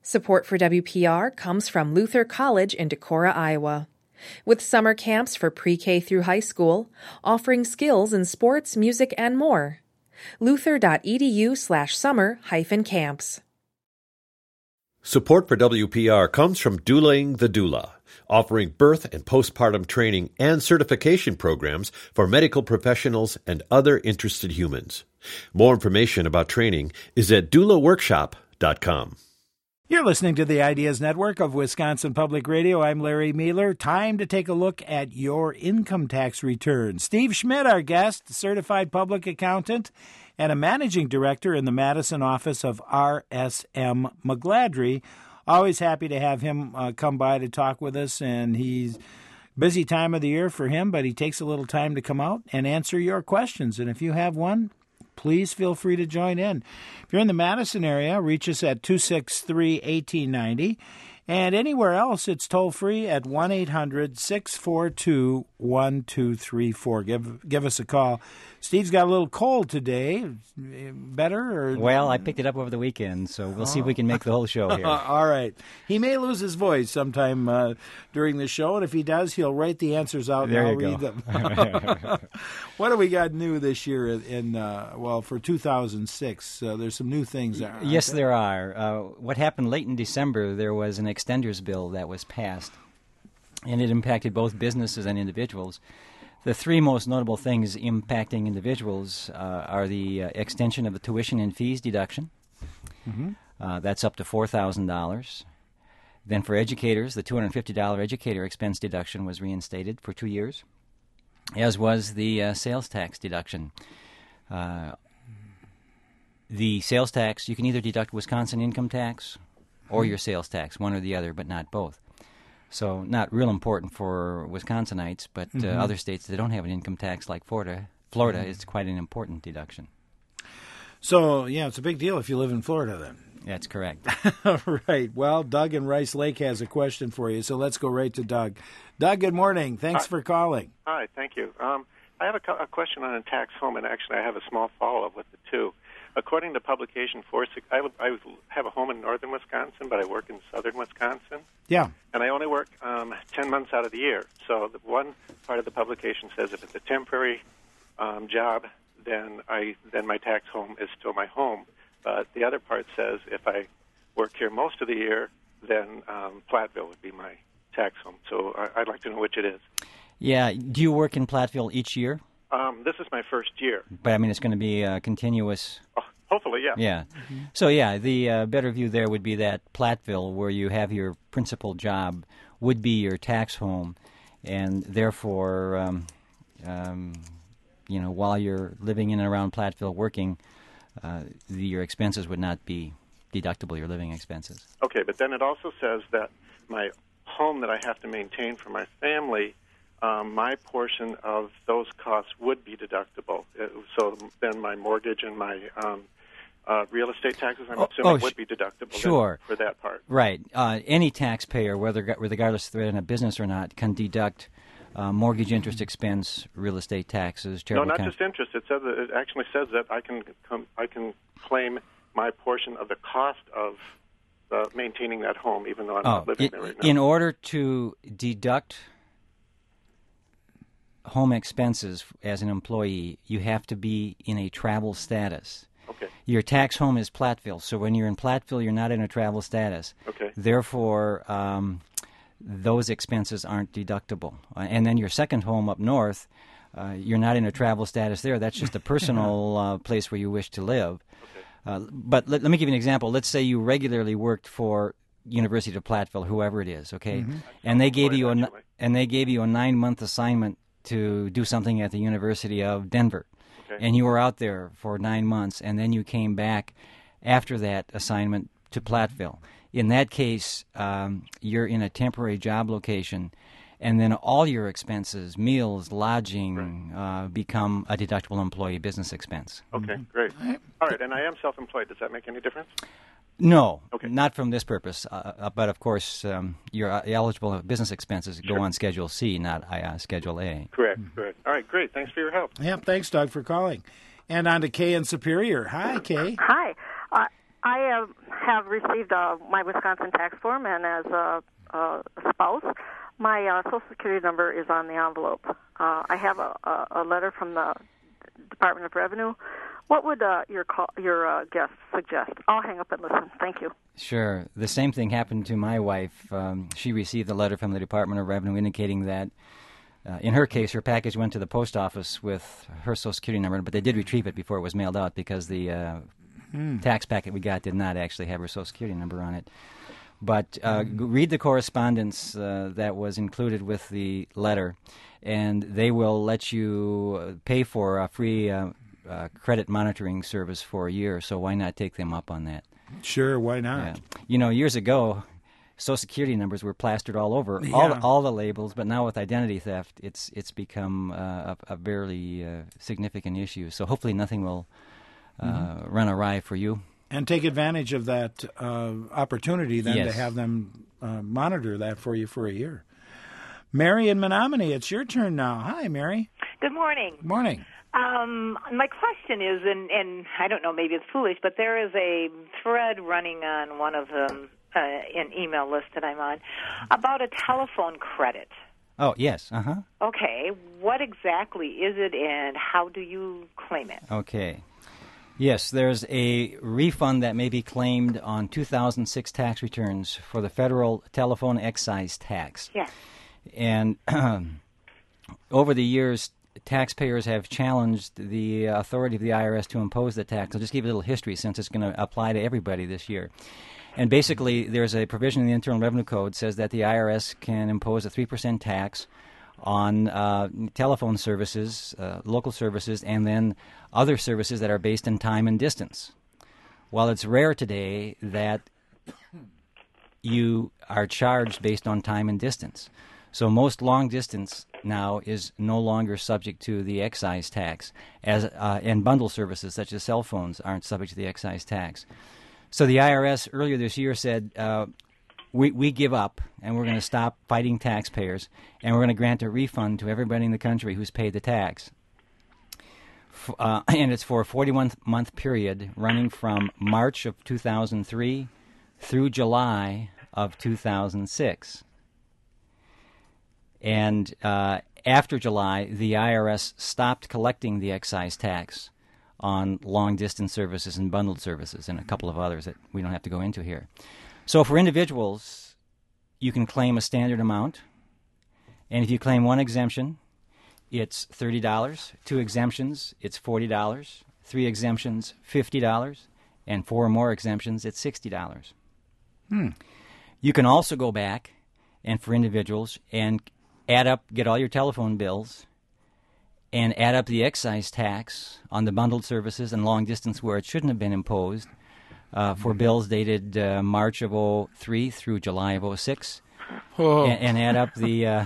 Support for WPR comes from Luther College in Decorah, Iowa. With summer camps for pre-K through high school, offering skills in sports, music, and more. luther.edu/summer-camps. Support for WPR comes from Douling the Doula, offering birth and postpartum training and certification programs for medical professionals and other interested humans. More information about training is at doulaworkshop.com. You're listening to the Ideas Network of Wisconsin Public Radio. I'm Larry Mueller. Time to take a look at your income tax return. Steve Schmidt, our guest, certified public accountant and a managing director in the Madison office of RSM McGladrey. Always happy to have him come by to talk with us, and he's busy time of the year for him, but he takes a little time to come out and answer your questions. And if you have one, please feel free to join in. If you're in the Madison area, reach us at 263-1890. And anywhere else, it's toll-free at 1-800-642-1234. Give us a call. Steve's got a little cold today. Better? Or? Well, I picked it up over the weekend, so we'll see if we can make the whole show here. All right. He may lose his voice sometime during the show, and if he does, he'll write the answers out and I'll read them. What do we got new this year for 2006? There's some new things there. Yes, there are. What happened late in December, there was an extenders bill that was passed, and it impacted both businesses and individuals. The three most notable things impacting individuals are the extension of the tuition and fees deduction. Mm-hmm. That's up to $4,000. Then for educators, the $250 educator expense deduction was reinstated for 2 years, as was the sales tax deduction. The sales tax, you can either deduct Wisconsin income tax or your sales tax, one or the other, but not both. So not real important for Wisconsinites, but other states that don't have an income tax like Florida, is quite an important deduction. So, yeah, it's a big deal if you live in Florida then. That's correct. Right. Well, Doug in Rice Lake has a question for you, so let's go right to Doug. Doug, good morning. Thanks for calling. Hi, thank you. I have a question on a tax home, and actually I have a small follow-up with the two. According to Publication 46, I have a home in northern Wisconsin, but I work in southern Wisconsin. Yeah. And I only work 10 months out of the year. So the one part of the publication says if it's a temporary job, then my tax home is still my home. But the other part says if I work here most of the year, then Platteville would be my tax home. So I'd like to know which it is. Yeah. Do you work in Platteville each year? This is my first year. But, I mean, it's going to be continuous. Hopefully, yeah. Yeah. Mm-hmm. So, yeah, the better view there would be that Platteville, where you have your principal job, would be your tax home. And therefore, while you're living in and around Platteville working, your expenses would not be deductible, your living expenses. Okay, but then it also says that my home that I have to maintain for my family, my portion of those costs would be deductible. So then my mortgage and my real estate taxes, I'm assuming, would be deductible for that part. Right. Any taxpayer, regardless if they're in a business or not, can deduct mortgage interest expense, real estate taxes. No, not just interest. It actually says that I can claim my portion of the cost of maintaining that home, even though I'm not living there right now. In order to deduct home expenses as an employee, you have to be in a travel status. Okay. Your tax home is Platteville, so when you're in Platteville, you're not in a travel status. Okay. Therefore, those expenses aren't deductible. And then your second home up north, you're not in a travel status there. That's just a personal place where you wish to live. Okay. But let me give you an example. Let's say you regularly worked for University of Platteville, whoever it is, okay? Mm-hmm. And they gave you a 9-month assignment to do something at the University of Denver. Okay. And you were out there for 9 months, and then you came back after that assignment to Platteville. In that case, you're in a temporary job location, and then all your expenses, meals, lodging, become a deductible employee business expense. Okay, great. All right, and I am self-employed. Does that make any difference? No, not from this purpose. But, of course, your eligible business expenses go on Schedule C, not Schedule A. Correct. All right, great. Thanks for your help. Yeah, thanks, Doug, for calling. And on to Kay in Superior. Hi, Kay. Hi. I have received my Wisconsin tax form, and as a spouse, my Social Security number is on the envelope. I have a letter from the Department of Revenue. What would your guest suggest? I'll hang up and listen. Thank you. Sure. The same thing happened to my wife. She received a letter from the Department of Revenue indicating that, in her case, her package went to the post office with her Social Security number, but they did retrieve it before it was mailed out because the tax packet we got did not actually have her Social Security number on it. But read the correspondence that was included with the letter, and they will let you pay for a free credit monitoring service for a year, so why not take them up on that? Sure, why not? Yeah. You know, years ago, Social Security numbers were plastered all over, all the labels, but now with identity theft, it's become a very significant issue. So hopefully nothing will run awry for you. And take advantage of that opportunity then to have them monitor that for you for a year. Mary in Menominee, it's your turn now. Hi, Mary. Good morning. Morning. My question is, and I don't know, maybe it's foolish, but there is a thread running on one of them, an email list that I'm on, about a telephone credit. Oh, yes. Uh-huh. Okay. What exactly is it, and how do you claim it? Okay. Yes, there's a refund that may be claimed on 2006 tax returns for the federal telephone excise tax. Yes. And over the years, taxpayers have challenged the authority of the IRS to impose the tax. I'll just give you a little history since it's going to apply to everybody this year. And basically, there's a provision in the Internal Revenue Code that says that the IRS can impose a 3% tax on telephone services, local services, and then other services that are based in time and distance. While it's rare today that you are charged based on time and distance. So most long distance now is no longer subject to the excise tax, and bundle services such as cell phones aren't subject to the excise tax. So the IRS earlier this year said, we give up, and we're going to stop fighting taxpayers, and we're going to grant a refund to everybody in the country who's paid the tax. And it's for a 41-month period running from March of 2003 through July of 2006. And after July, the IRS stopped collecting the excise tax on long-distance services and bundled services and a couple of others that we don't have to go into here. So for individuals, you can claim a standard amount. And if you claim one exemption, it's $30. 2 exemptions, it's $40. 3 exemptions, $50. And 4 or more exemptions, it's $60. You can also go back and for individuals and get all your telephone bills and add up the excise tax on the bundled services and long distance where it shouldn't have been imposed for bills dated March of 03 through July of 06 and add up the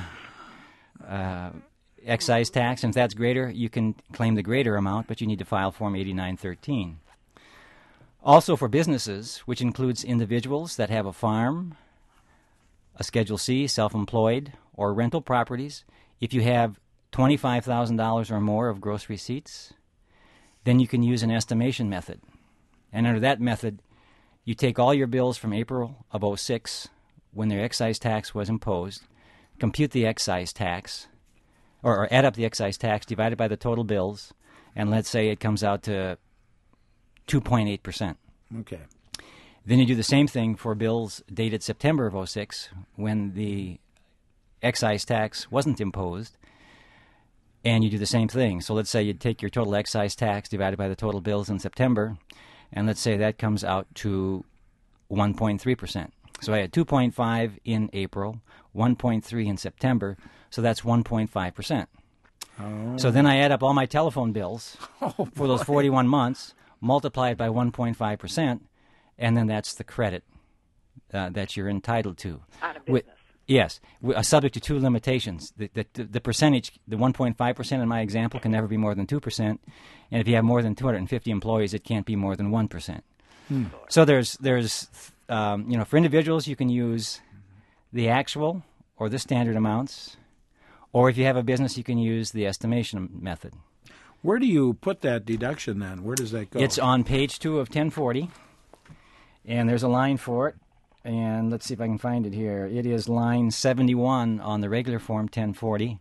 excise tax. And if that's greater, you can claim the greater amount, but you need to file Form 8913. Also for businesses, which includes individuals that have a farm, a Schedule C, self-employed, or rental properties, if you have $25,000 or more of gross receipts, then you can use an estimation method. And under that method, you take all your bills from April of 06, when their excise tax was imposed, compute the excise tax, or add up the excise tax divided by the total bills, and let's say it comes out to 2.8%. Okay. Then you do the same thing for bills dated September of 06, when the excise tax wasn't imposed, and you do the same thing. So let's say you take your total excise tax divided by the total bills in September, and let's say that comes out to 1.3%. So I had 2.5 in April, 1.3 in September, so that's 1.5%. Oh. So then I add up all my telephone bills for those 41 months, multiply it by 1.5%, and then that's the credit that you're entitled to. On a business. Yes, subject to 2 limitations. The percentage, the 1.5% in my example, can never be more than 2%, and if you have more than 250 employees, it can't be more than 1%. So there's for individuals, you can use the actual or the standard amounts, or if you have a business, you can use the estimation method. Where do you put that deduction then? Where does that go? It's on page 2 of 1040. And there's a line for it. And let's see if I can find it here. It is line 71 on the regular Form 1040.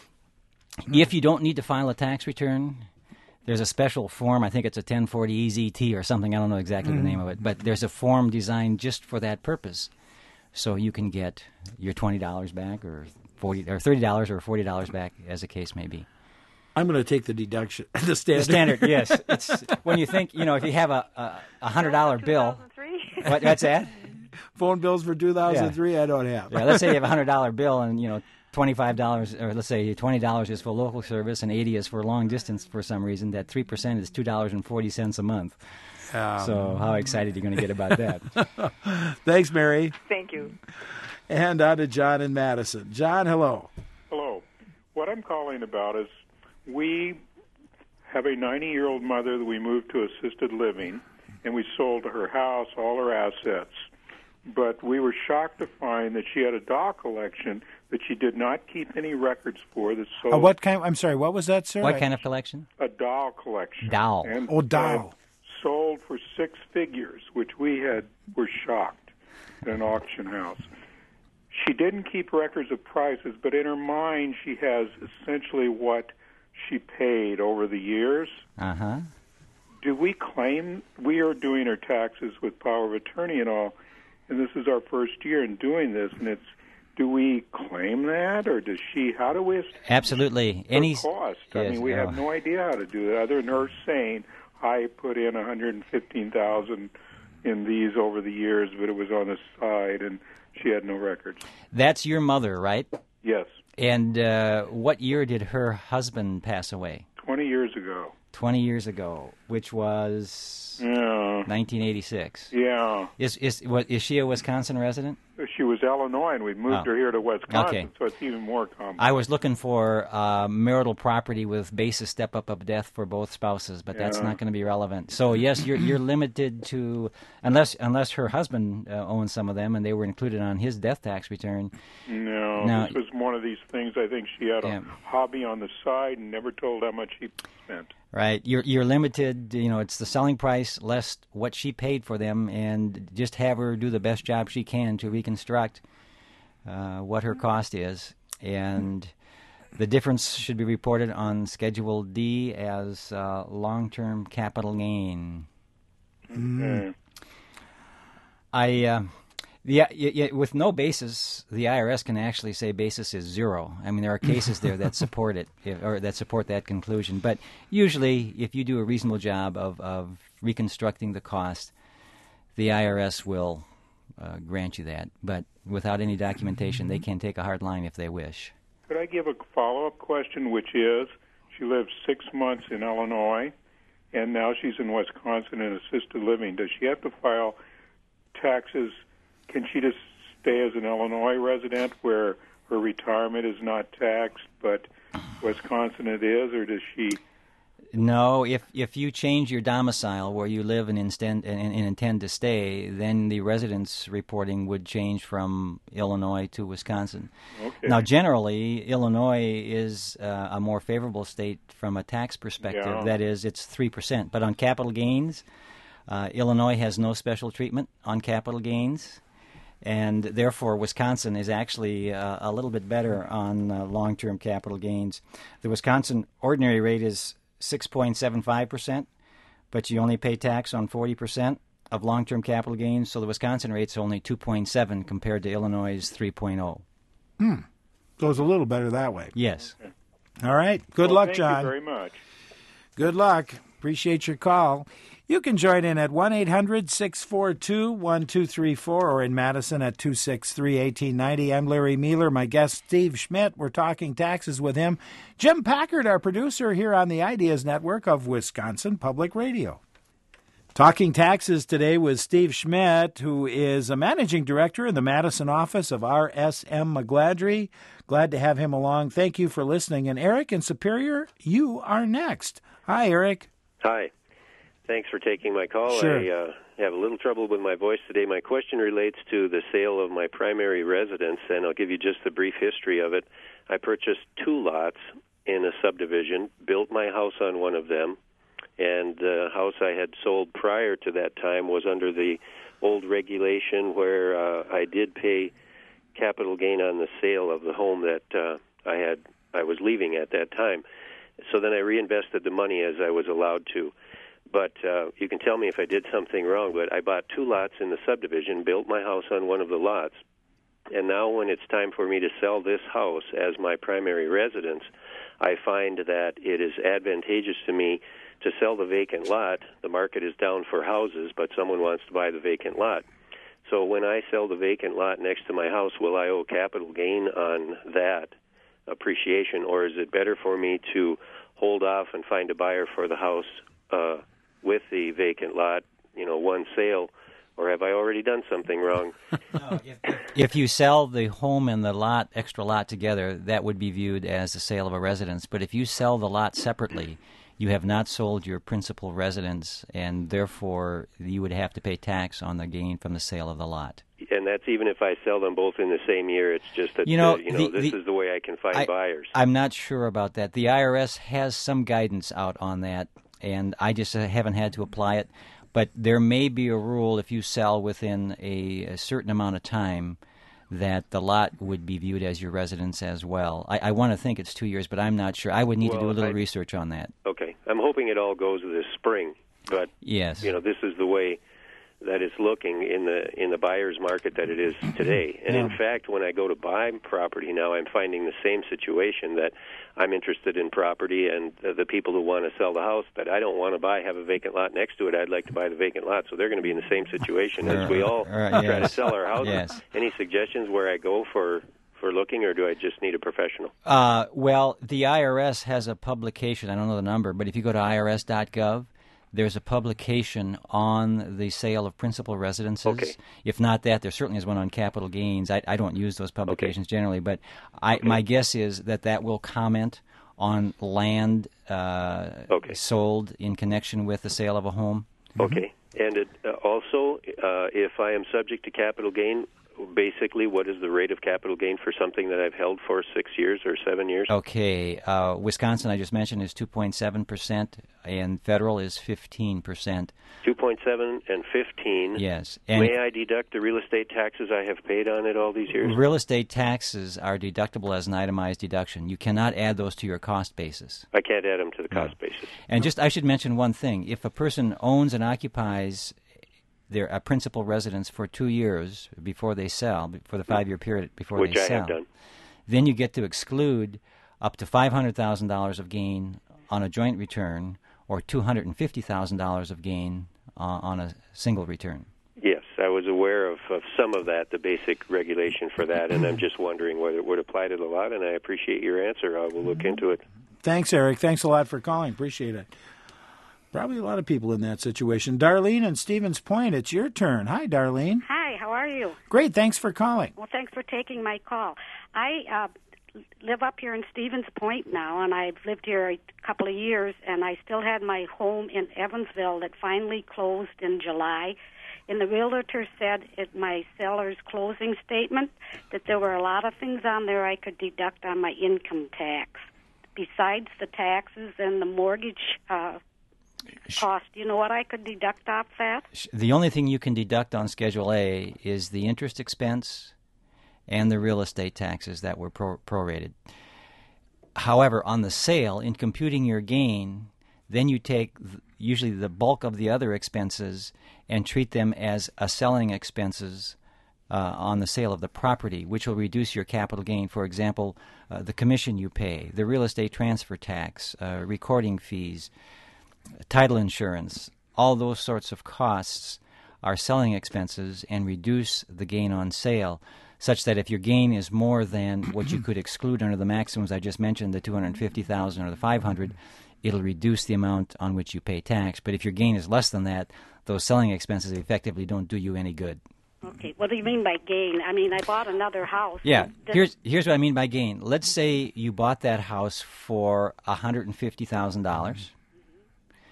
If you don't need to file a tax return, there's a special form. I think it's a 1040 EZT or something. I don't know exactly the name of it. But there's a form designed just for that purpose. So you can get your $20 back or $30 or $40 back, as the case may be. I'm going to take the deduction. The standard. The standard, yes. It's when you think, if you have a $100 bill. What's that? Phone bills for 2003, I don't have. Yeah, let's say you have a $100 bill and, $25, or let's say $20 is for local service and $80 is for long distance for some reason. That 3% is $2.40 a month. So how excited are you going to get about that? Thanks, Mary. Thank you. And on to John in Madison. John, hello. Hello. What I'm calling about is we have a 90-year-old mother that we moved to assisted living, and we sold her house, all her assets. But we were shocked to find that she had a doll collection that she did not keep any records for. That sold. What kind? I'm sorry. What was that, sir? What kind of collection? A doll collection. Doll. And doll. Sold for 6 figures, which we were shocked at an auction house. She didn't keep records of prices, but in her mind, she has essentially what she paid over the years. Uh-huh. Do we claim we are doing her taxes with power of attorney and all? And this is our first year in doing this, and do we claim that, or does she? How do we? Absolutely. Any cost? Yes, I mean, we have no idea how to do that, other than her saying, "I put in $115,000 in these over the years, but it was on the side, and she had no records." That's your mother, right? Yes. And what year did her husband pass away? 20 years ago. 20 years ago, which was 1986. Yeah. Is she a Wisconsin resident? She was Illinois, and we moved her here to Wisconsin, so it's even more common. I was looking for marital property with basis step-up of death for both spouses, but that's not going to be relevant. So, yes, you're limited to, unless her husband owns some of them and they were included on his death tax return. No, this was one of these things. I think she had a hobby on the side and never told how much she spent. Right. You're limited, it's the selling price less what she paid for them, and just have her do the best job she can to reconstruct what her cost is. And the difference should be reported on Schedule D as long-term capital gain. Okay. With no basis, the IRS can actually say basis is zero. I mean, there are cases there that support it, or that support that conclusion. But usually, if you do a reasonable job of reconstructing the cost, the IRS will grant you that. But without any documentation, they can take a hard line if they wish. Could I give a follow-up question, which is, she lived 6 months in Illinois, and now she's in Wisconsin in assisted living. Does she have to file taxes? Can she just stay as an Illinois resident where her retirement is not taxed, but Wisconsin it is, or does she? No, if you change your domicile where you live and intend to stay, then the residence reporting would change from Illinois to Wisconsin. Okay. Now, generally, Illinois is a more favorable state from a tax perspective. Yeah. That is, it's 3%. But on capital gains, Illinois has no special treatment on capital gains. And therefore, Wisconsin is actually a little bit better on long-term capital gains. The Wisconsin ordinary rate is 6.75%, but you only pay tax on 40% of long-term capital gains, so the Wisconsin rate's only 2.7 compared to Illinois' 3.0. So it's a little better that way. Yes. All right. Good luck, John. Thank you very much. Good luck. Appreciate your call. You can join in at 1-800-642-1234 or in Madison at 263-1890. I'm Larry Mealer. My guest, Steve Schmidt. We're talking taxes with him. Jim Packard, our producer here on the Ideas Network of Wisconsin Public Radio. Talking taxes today with Steve Schmidt, who is a managing director in the Madison office of RSM McGladrey. Glad to have him along. Thank you for listening. And Eric in Superior, you are next. Hi, Eric. Hi. Thanks for taking my call. Sure. I have a little trouble with my voice today. My question relates to the sale of my primary residence, and I'll give you just the brief history of it. I purchased 2 lots in a subdivision, built my house on one of them, and the house I had sold prior to that time was under the old regulation where I did pay capital gain on the sale of the home that I was leaving at that time. So then I reinvested the money as I was allowed to. But you can tell me if I did something wrong, but I bought 2 lots in the subdivision, built my house on one of the lots, and now when it's time for me to sell this house as my primary residence, I find that it is advantageous to me to sell the vacant lot. The market is down for houses, but someone wants to buy the vacant lot. So when I sell the vacant lot next to my house, will I owe capital gain on that appreciation, or is it better for me to hold off and find a buyer for the house with the vacant lot, one sale, or have I already done something wrong? No, if you sell the home and the extra lot together, that would be viewed as the sale of a residence. But if you sell the lot separately, you have not sold your principal residence, and therefore you would have to pay tax on the gain from the sale of the lot. And that's even if I sell them both in the same year. It's just that this is the way I can find buyers. I'm not sure about that. The IRS has some guidance out on that, and I just haven't had to apply it. But there may be a rule if you sell within a certain amount of time that the lot would be viewed as your residence as well. I want to think it's 2 years, but I'm not sure. I would need to do a little research on that. Okay. I'm hoping it all goes this spring. But, yes. This is the way that it's looking in the buyer's market that it is today. And in fact, when I go to buy property now, I'm finding the same situation, that I'm interested in property, and the people who want to sell the house that I don't want to buy have a vacant lot next to it. I'd like to buy the vacant lot. So they're going to be in the same situation as we all try to sell our houses. Yes. Any suggestions where I go for looking, or do I just need a professional? Well, the IRS has a publication. I don't know the number, but if you go to irs.gov, there's a publication on the sale of principal residences. Okay. If not that, there certainly is one on capital gains. I don't use those publications generally, but my guess is that will comment on land sold in connection with the sale of a home. Okay. And also, if I am subject to capital gain, basically, what is the rate of capital gain for something that I've held for 6 years or 7 years? Okay. Wisconsin, I just mentioned, is 2.7%, and federal is 15%. 2.7 and 15. Yes. And may I deduct the real estate taxes I have paid on it all these years? Real estate taxes are deductible as an itemized deduction. You cannot add those to your cost basis. I can't add them to the cost basis. And I should mention one thing. If a person owns and occupies a principal residence for 2 years before they sell, for the 5-year period before they sell. Which I have done. Then you get to exclude up to $500,000 of gain on a joint return, or $250,000 of gain on a single return. Yes, I was aware of some of that, the basic regulation for that, and I'm just wondering whether it would apply to the lot, and I appreciate your answer. I will look into it. Thanks, Eric. Thanks a lot for calling. Appreciate it. Probably a lot of people in that situation. Darlene in Stevens Point, it's your turn. Hi, Darlene. Hi, how are you? Great, thanks for calling. Well, thanks for taking my call. I live up here in Stevens Point now, and I've lived here a couple of years, and I still had my home in Evansville that finally closed in July. And the realtor said at my seller's closing statement that there were a lot of things on there I could deduct on my income tax, besides the taxes and the mortgage cost. You know what I could deduct off that? The only thing you can deduct on Schedule A is the interest expense and the real estate taxes that were prorated. However, on the sale, in computing your gain, then you take usually the bulk of the other expenses and treat them as a selling expenses on the sale of the property, which will reduce your capital gain. For example, the commission you pay, the real estate transfer tax, recording fees, title insurance, all those sorts of costs are selling expenses and reduce the gain on sale, such that if your gain is more than what you could exclude under the maximums I just mentioned, the $250,000 or the $500,000, it'll reduce the amount on which you pay tax. But if your gain is less than that, those selling expenses effectively don't do you any good. Okay, what do you mean by gain? I mean, I bought another house. Yeah, here's what I mean by gain. Let's say you bought that house for $150,000.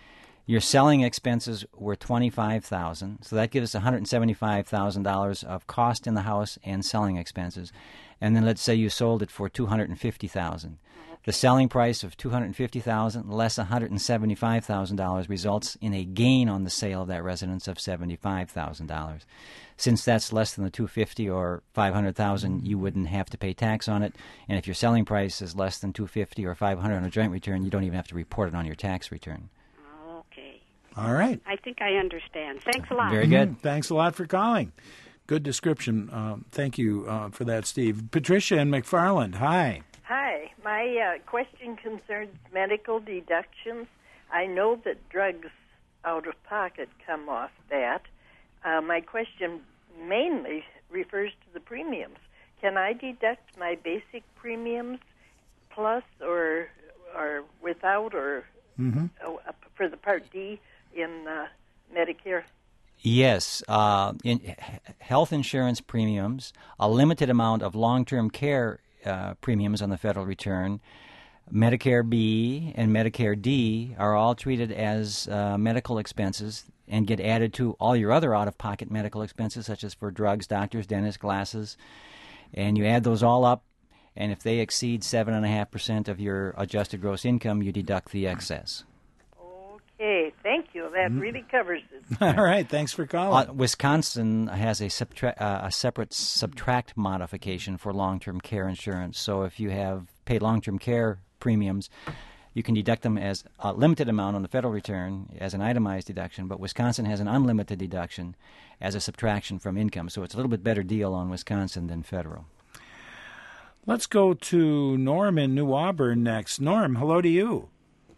Your selling expenses were $25,000, so that gives us $175,000 of cost in the house and selling expenses. And then let's say you sold it for $250,000. The selling price of $250,000 less $175,000 results in a gain on the sale of that residence of $75,000. Since that's less than the $250,000 or $500,000, you wouldn't have to pay tax on it. And if your selling price is less than $250,000 or $500,000 on a joint return, you don't even have to report it on your tax return. Okay. All right. I think I understand. Thanks a lot. Very good. Thanks a lot for calling. Good description. Thank you for that, Steve. Patricia in McFarland, hi. Hi. My question concerns medical deductions. I know that drugs out of pocket come off that. My question mainly refers to the premiums. Can I deduct my basic premiums plus or without or for the Part D in Medicare? Yes. In health insurance premiums, a limited amount of long-term care premiums on the federal return, Medicare B and Medicare D are all treated as medical expenses and get added to all your other out-of-pocket medical expenses, such as for drugs, doctors, dentists, glasses. And you add those all up, and if they exceed 7.5% of your adjusted gross income, you deduct the excess. Okay, thank you. That really covers it. All right, thanks for calling. Wisconsin has a separate subtract modification for long-term care insurance. So if you have paid long-term care premiums, you can deduct them as a limited amount on the federal return as an itemized deduction, but Wisconsin has an unlimited deduction as a subtraction from income. So it's a little bit better deal on Wisconsin than federal. Let's go to Norm in New Auburn next. Norm, hello to you.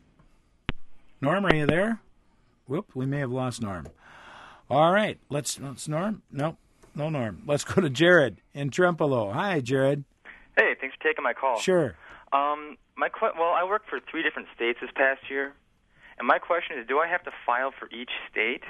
Norm, are you there? Whoop, we may have lost Norm. All right, let's Norm? No Norm. Let's go to Jared in Trempealeau. Hi, Jared. Hey, thanks for taking my call. Sure. I worked for 3 different states this past year, and my question is, do I have to file for each state?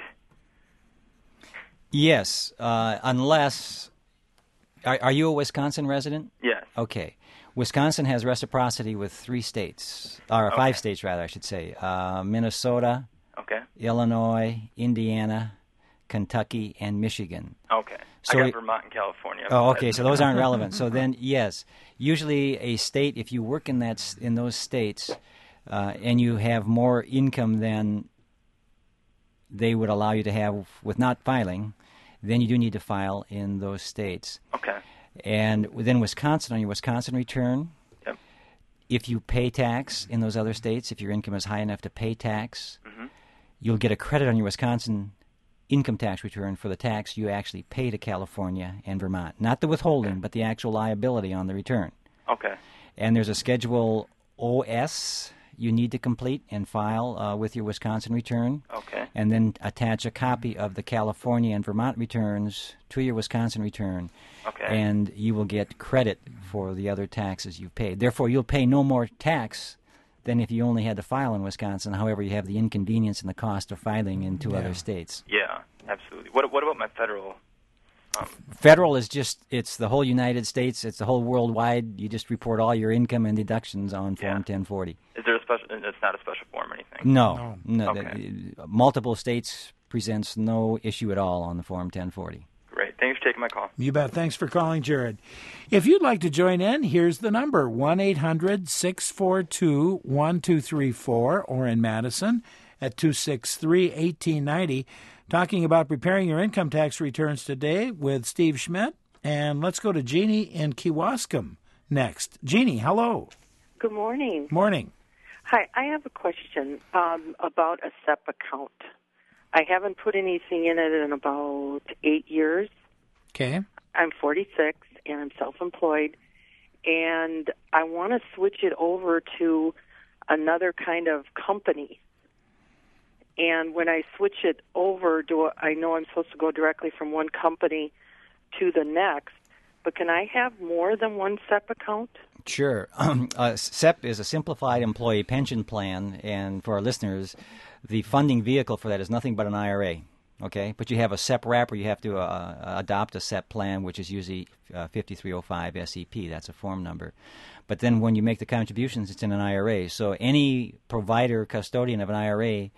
Yes, unless... Are you a Wisconsin resident? Yes. Okay. Wisconsin has reciprocity with 3 states, or 5 states, rather, I should say. Minnesota, Illinois, Indiana, Kentucky, and Michigan. Okay. So I got Vermont and California. Oh, okay. So those aren't relevant. So then, yes, usually a state, if you work in those states, and you have more income than they would allow you to have with not filing, then you do need to file in those states. Okay. And within Wisconsin, on your Wisconsin return, if you pay tax in those other states, if your income is high enough to pay tax, you'll get a credit on your Wisconsin income tax return for the tax you actually pay to California and Vermont. Not the withholding, but the actual liability on the return. Okay. And there's a Schedule OS you need to complete and file with your Wisconsin return. Okay. And then attach a copy of the California and Vermont returns to your Wisconsin return. Okay. And you will get credit for the other taxes you've paid. Therefore, you'll pay no more tax than if you only had to file in Wisconsin. However, you have the inconvenience and the cost of filing in 2 other states. Yeah, absolutely. What about my federal? Federal is it's the whole United States. It's the whole worldwide. You just report all your income and deductions on Form 1040. Is there a special? It's not a special form or anything? No. Okay. Multiple states presents no issue at all on the Form 1040. Great. Thanks for taking my call. You bet. Thanks for calling, Jared. If you'd like to join in, here's the number, 1-800-642-1234, or in Madison at 263-1890. Talking about preparing your income tax returns today with Steve Schmidt. And let's go to Jeannie in Kewaskum next. Jeannie, hello. Good morning. Morning. Hi, I have a question about a SEP account. I haven't put anything in it in about 8 years. Okay. I'm 46, and I'm self-employed, and I want to switch it over to another kind of company. And when I switch it over, I know I'm supposed to go directly from one company to the next, but can I have more than one SEP account? Sure. SEP is a simplified employee pension plan, and for our listeners, the funding vehicle for that is nothing but an IRA. Okay, but you have a SEP wrapper. You have to adopt a SEP plan, which is usually 5305 SEP. That's a form number. But then when you make the contributions, it's in an IRA. So any provider, custodian of an IRA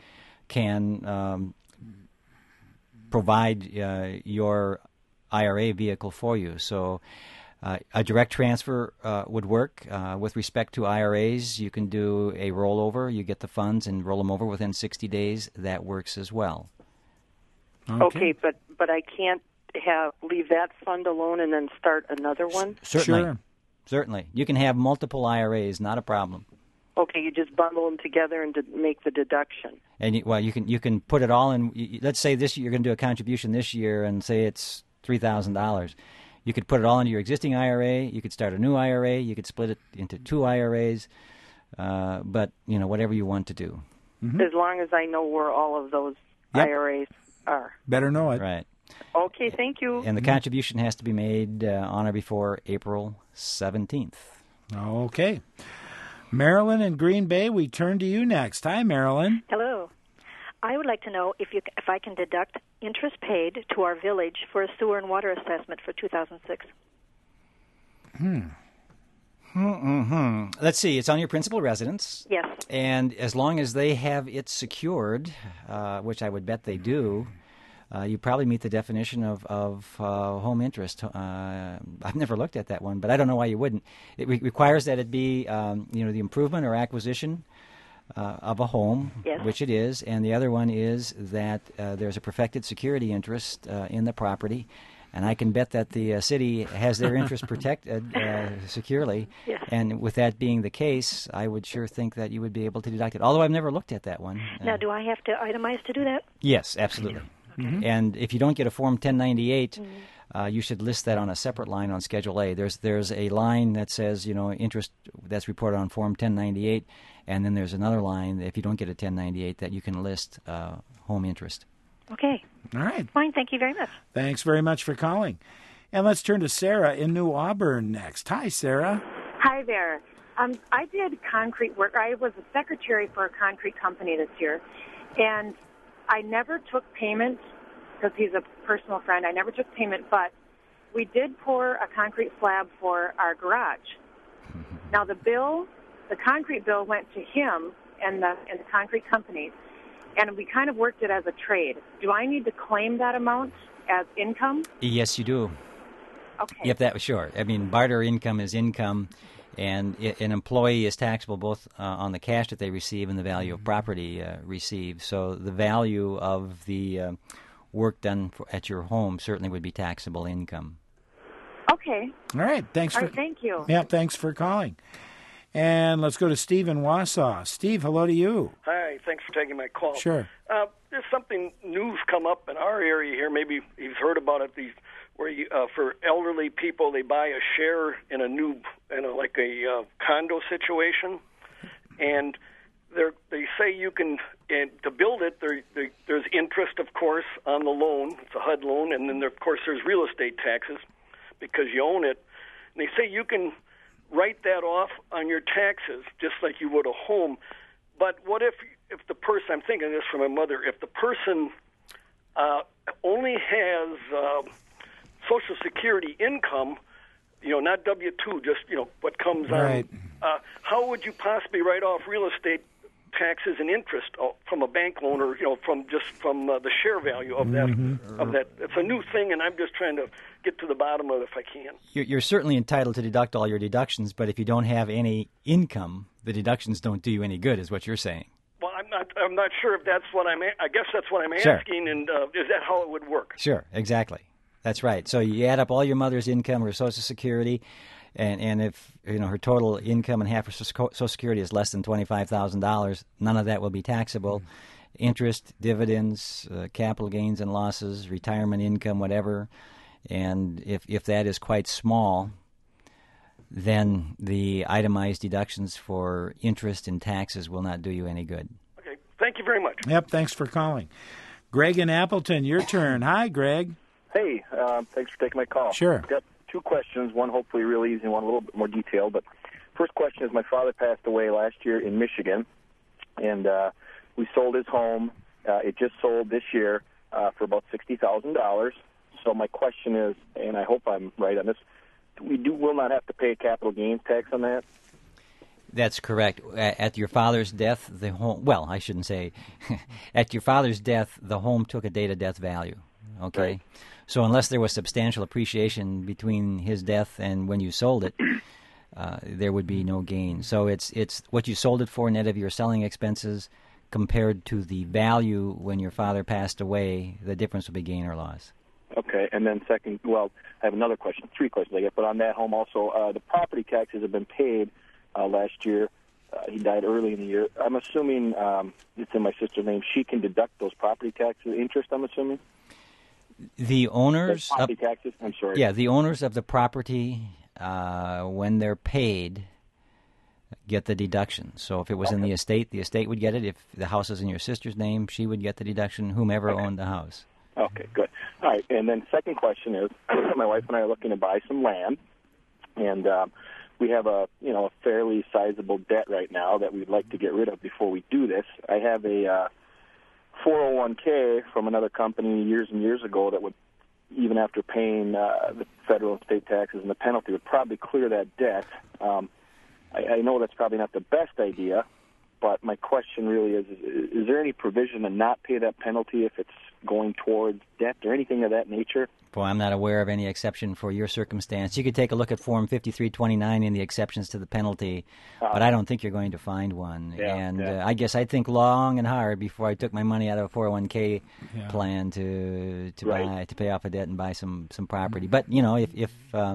can provide your IRA vehicle for you. So a direct transfer would work. With respect to IRAs, you can do a rollover. You get the funds and roll them over within 60 days. That works as well. Okay, but I can't leave that fund alone and then start another one? Certainly. Sure. Certainly. You can have multiple IRAs, not a problem. Okay, you just bundle them together and make the deduction. And you can put it all in. Let's say this year you're going to do a contribution this year, and say it's $3,000. You could put it all into your existing IRA. You could start a new IRA. You could split it into 2 IRAs. But whatever you want to do. Mm-hmm. As long as I know where all of those IRAs are. Better know it. Right. Okay, thank you. And the contribution has to be made on or before April 17th. Okay. Marilyn in Green Bay, we turn to you next. Hi, Marilyn. Hello. I would like to know if I can deduct interest paid to our village for a sewer and water assessment for 2006. Let's see. It's on your principal residence. Yes. And as long as they have it secured, which I would bet they do, you probably meet the definition of home interest. I've never looked at that one, but I don't know why you wouldn't. It requires that it be, the improvement or acquisition of a home, yes, which it is, and the other one is that there's a perfected security interest in the property. And I can bet that the city has their interest protected securely. Yes. And with that being the case, I would sure think that you would be able to deduct it. Although I've never looked at that one. Now, do I have to itemize to do that? Yes, absolutely. Mm-hmm. And if you don't get a Form 1098, you should list that on a separate line on Schedule A. There's a line that says, interest that's reported on Form 1098, and then there's another line, if you don't get a 1098, that you can list home interest. Okay. All right. Fine. Thank you very much. Thanks very much for calling. And let's turn to Sarah in New Auburn next. Hi, Sarah. Hi there. I did concrete work. I was a secretary for a concrete company this year, and I never took payment because he's a personal friend. I never took payment, but we did pour a concrete slab for our garage. Now, the concrete bill went to him and the concrete company, and we kind of worked it as a trade. Do I need to claim that amount as income? Yes, you do. Okay. Yep, sure. I mean, barter income is income, and an employee is taxable both on the cash that they receive and the value of property received. So the value of the work done at your home certainly would be taxable income. Okay. All right. Thanks. All right, thank you. Yeah, thanks for calling. And let's go to Steve in Wausau. Steve, hello to you. Hi, thanks for taking my call. Sure. There's something new's come up in our area here. Maybe you've heard about it. Where for elderly people, they buy a share in a condo situation, and they say you can to build it. There's interest, of course, on the loan. It's a HUD loan, and then of course there's real estate taxes because you own it. And they say you can write that off on your taxes just like you would a home. But what if the person, I'm thinking this from my mother, if the person only has Social Security income, not W-2, just, what comes right. on, how would you possibly write off real estate taxes and interest from a bank loan or, from the share value of that? Mm-hmm. Of that? It's a new thing, and I'm just trying to get to the bottom of it if I can. You're certainly entitled to deduct all your deductions, but if you don't have any income, the deductions don't do you any good, is what you're saying. Well, I'm not sure if that's what I guess that's what I'm Sure. asking, and is that how it would work? Sure, exactly. That's right. So you add up all your mother's income or Social Security, and if her total income and half her Social Security is less than $25,000, none of that will be taxable. Interest, dividends, capital gains and losses, retirement income, whatever. And if that is quite small, then the itemized deductions for interest and taxes will not do you any good. Okay. Thank you very much. Yep, thanks for calling. Greg in Appleton, your turn. Hi, Greg. Hey, thanks for taking my call. Sure. I've got 2 questions, one hopefully real easy and one a little bit more detailed. But first question is, my father passed away last year in Michigan, and we sold his home. It just sold this year for about $60,000. So my question is, and I hope I'm right on this, will not have to pay capital gains tax on that? That's correct. At your father's death, the home... Well, I shouldn't say... At your father's death, the home took a date-of-death value. Okay? Right. So unless there was substantial appreciation between his death and when you sold it, there would be no gain. So it's what you sold it for net of your selling expenses compared to the value when your father passed away. The difference would be gain or loss. Okay, and then second, well, I have another question, 3 questions, I guess, but on that home also, the property taxes have been paid last year. He died early in the year. I'm assuming it's in my sister's name. She can deduct those property taxes, interest, I'm assuming? The owners... property taxes, I'm sorry. Yeah, the owners of the property, when they're paid, get the deduction. So if it was in the estate would get it. If the house is in your sister's name, she would get the deduction, whomever owned the house. Okay, good. All right, and then second question is, my wife and I are looking to buy some land, and we have a fairly sizable debt right now that we'd like to get rid of before we do this. I have a 401k from another company years and years ago that would, even after paying the federal and state taxes and the penalty, would probably clear that debt. I know that's probably not the best idea, but my question really is there any provision to not pay that penalty if it's going towards debt or anything of that nature? Boy, I'm not aware of any exception for your circumstance. You could take a look at Form 5329 in the exceptions to the penalty, but I don't think you're going to find one. I guess I'd think long and hard before I took my money out of a 401k plan to pay off a debt and buy some property. But if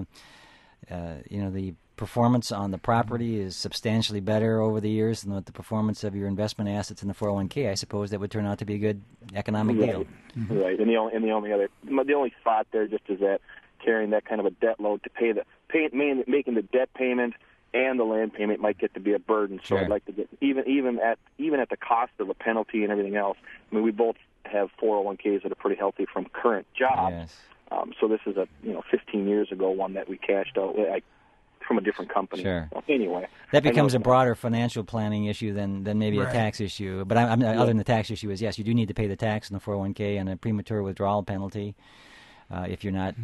the performance on the property is substantially better over the years than the performance of your investment assets in the 401k, I suppose that would turn out to be a good economic deal. Right, and the only thought there just is that carrying that kind of a debt load to making the debt payment and the land payment might get to be a burden. So I'd like to get even at the cost of a penalty and everything else. I mean, we both have 401ks that are pretty healthy from current jobs. Yes. So this is a 15 years ago one that we cashed out from a different company. Sure. So anyway, that becomes a broader financial planning issue than maybe a tax issue. But other than the tax issue is, yes, you do need to pay the tax in the 401k and a premature withdrawal penalty if you're not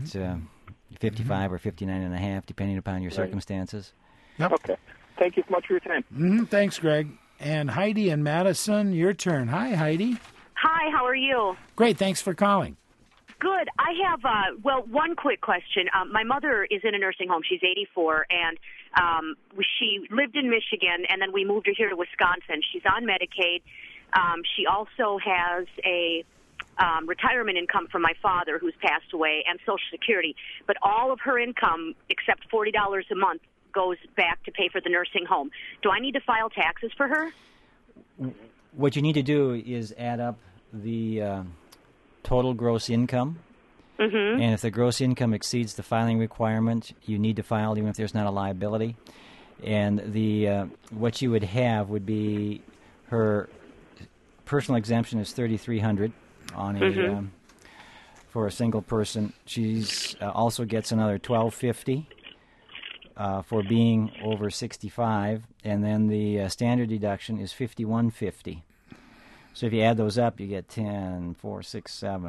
55 or 59 and a half, depending upon your circumstances. Yep. Okay. Thank you so much for your time. Thanks, Greg. And Heidi in Madison, your turn. Hi, Heidi. Hi, how are you? Great, thanks for calling. Good. I have, one quick question. My mother is in a nursing home. She's 84, and she lived in Michigan, and then we moved her here to Wisconsin. She's on Medicaid. She also has a retirement income from my father, who's passed away, and Social Security. But all of her income, except $40 a month, goes back to pay for the nursing home. Do I need to file taxes for her? What you need to do is add up the total gross income, and if the gross income exceeds the filing requirement, you need to file even if there's not a liability. And the what you would have would be her personal exemption is $3,300 on a for a single person. She's also gets another $1,250 for being over 65, and then the standard deduction is $5,150. So if you add those up, you get 10, 4, 6,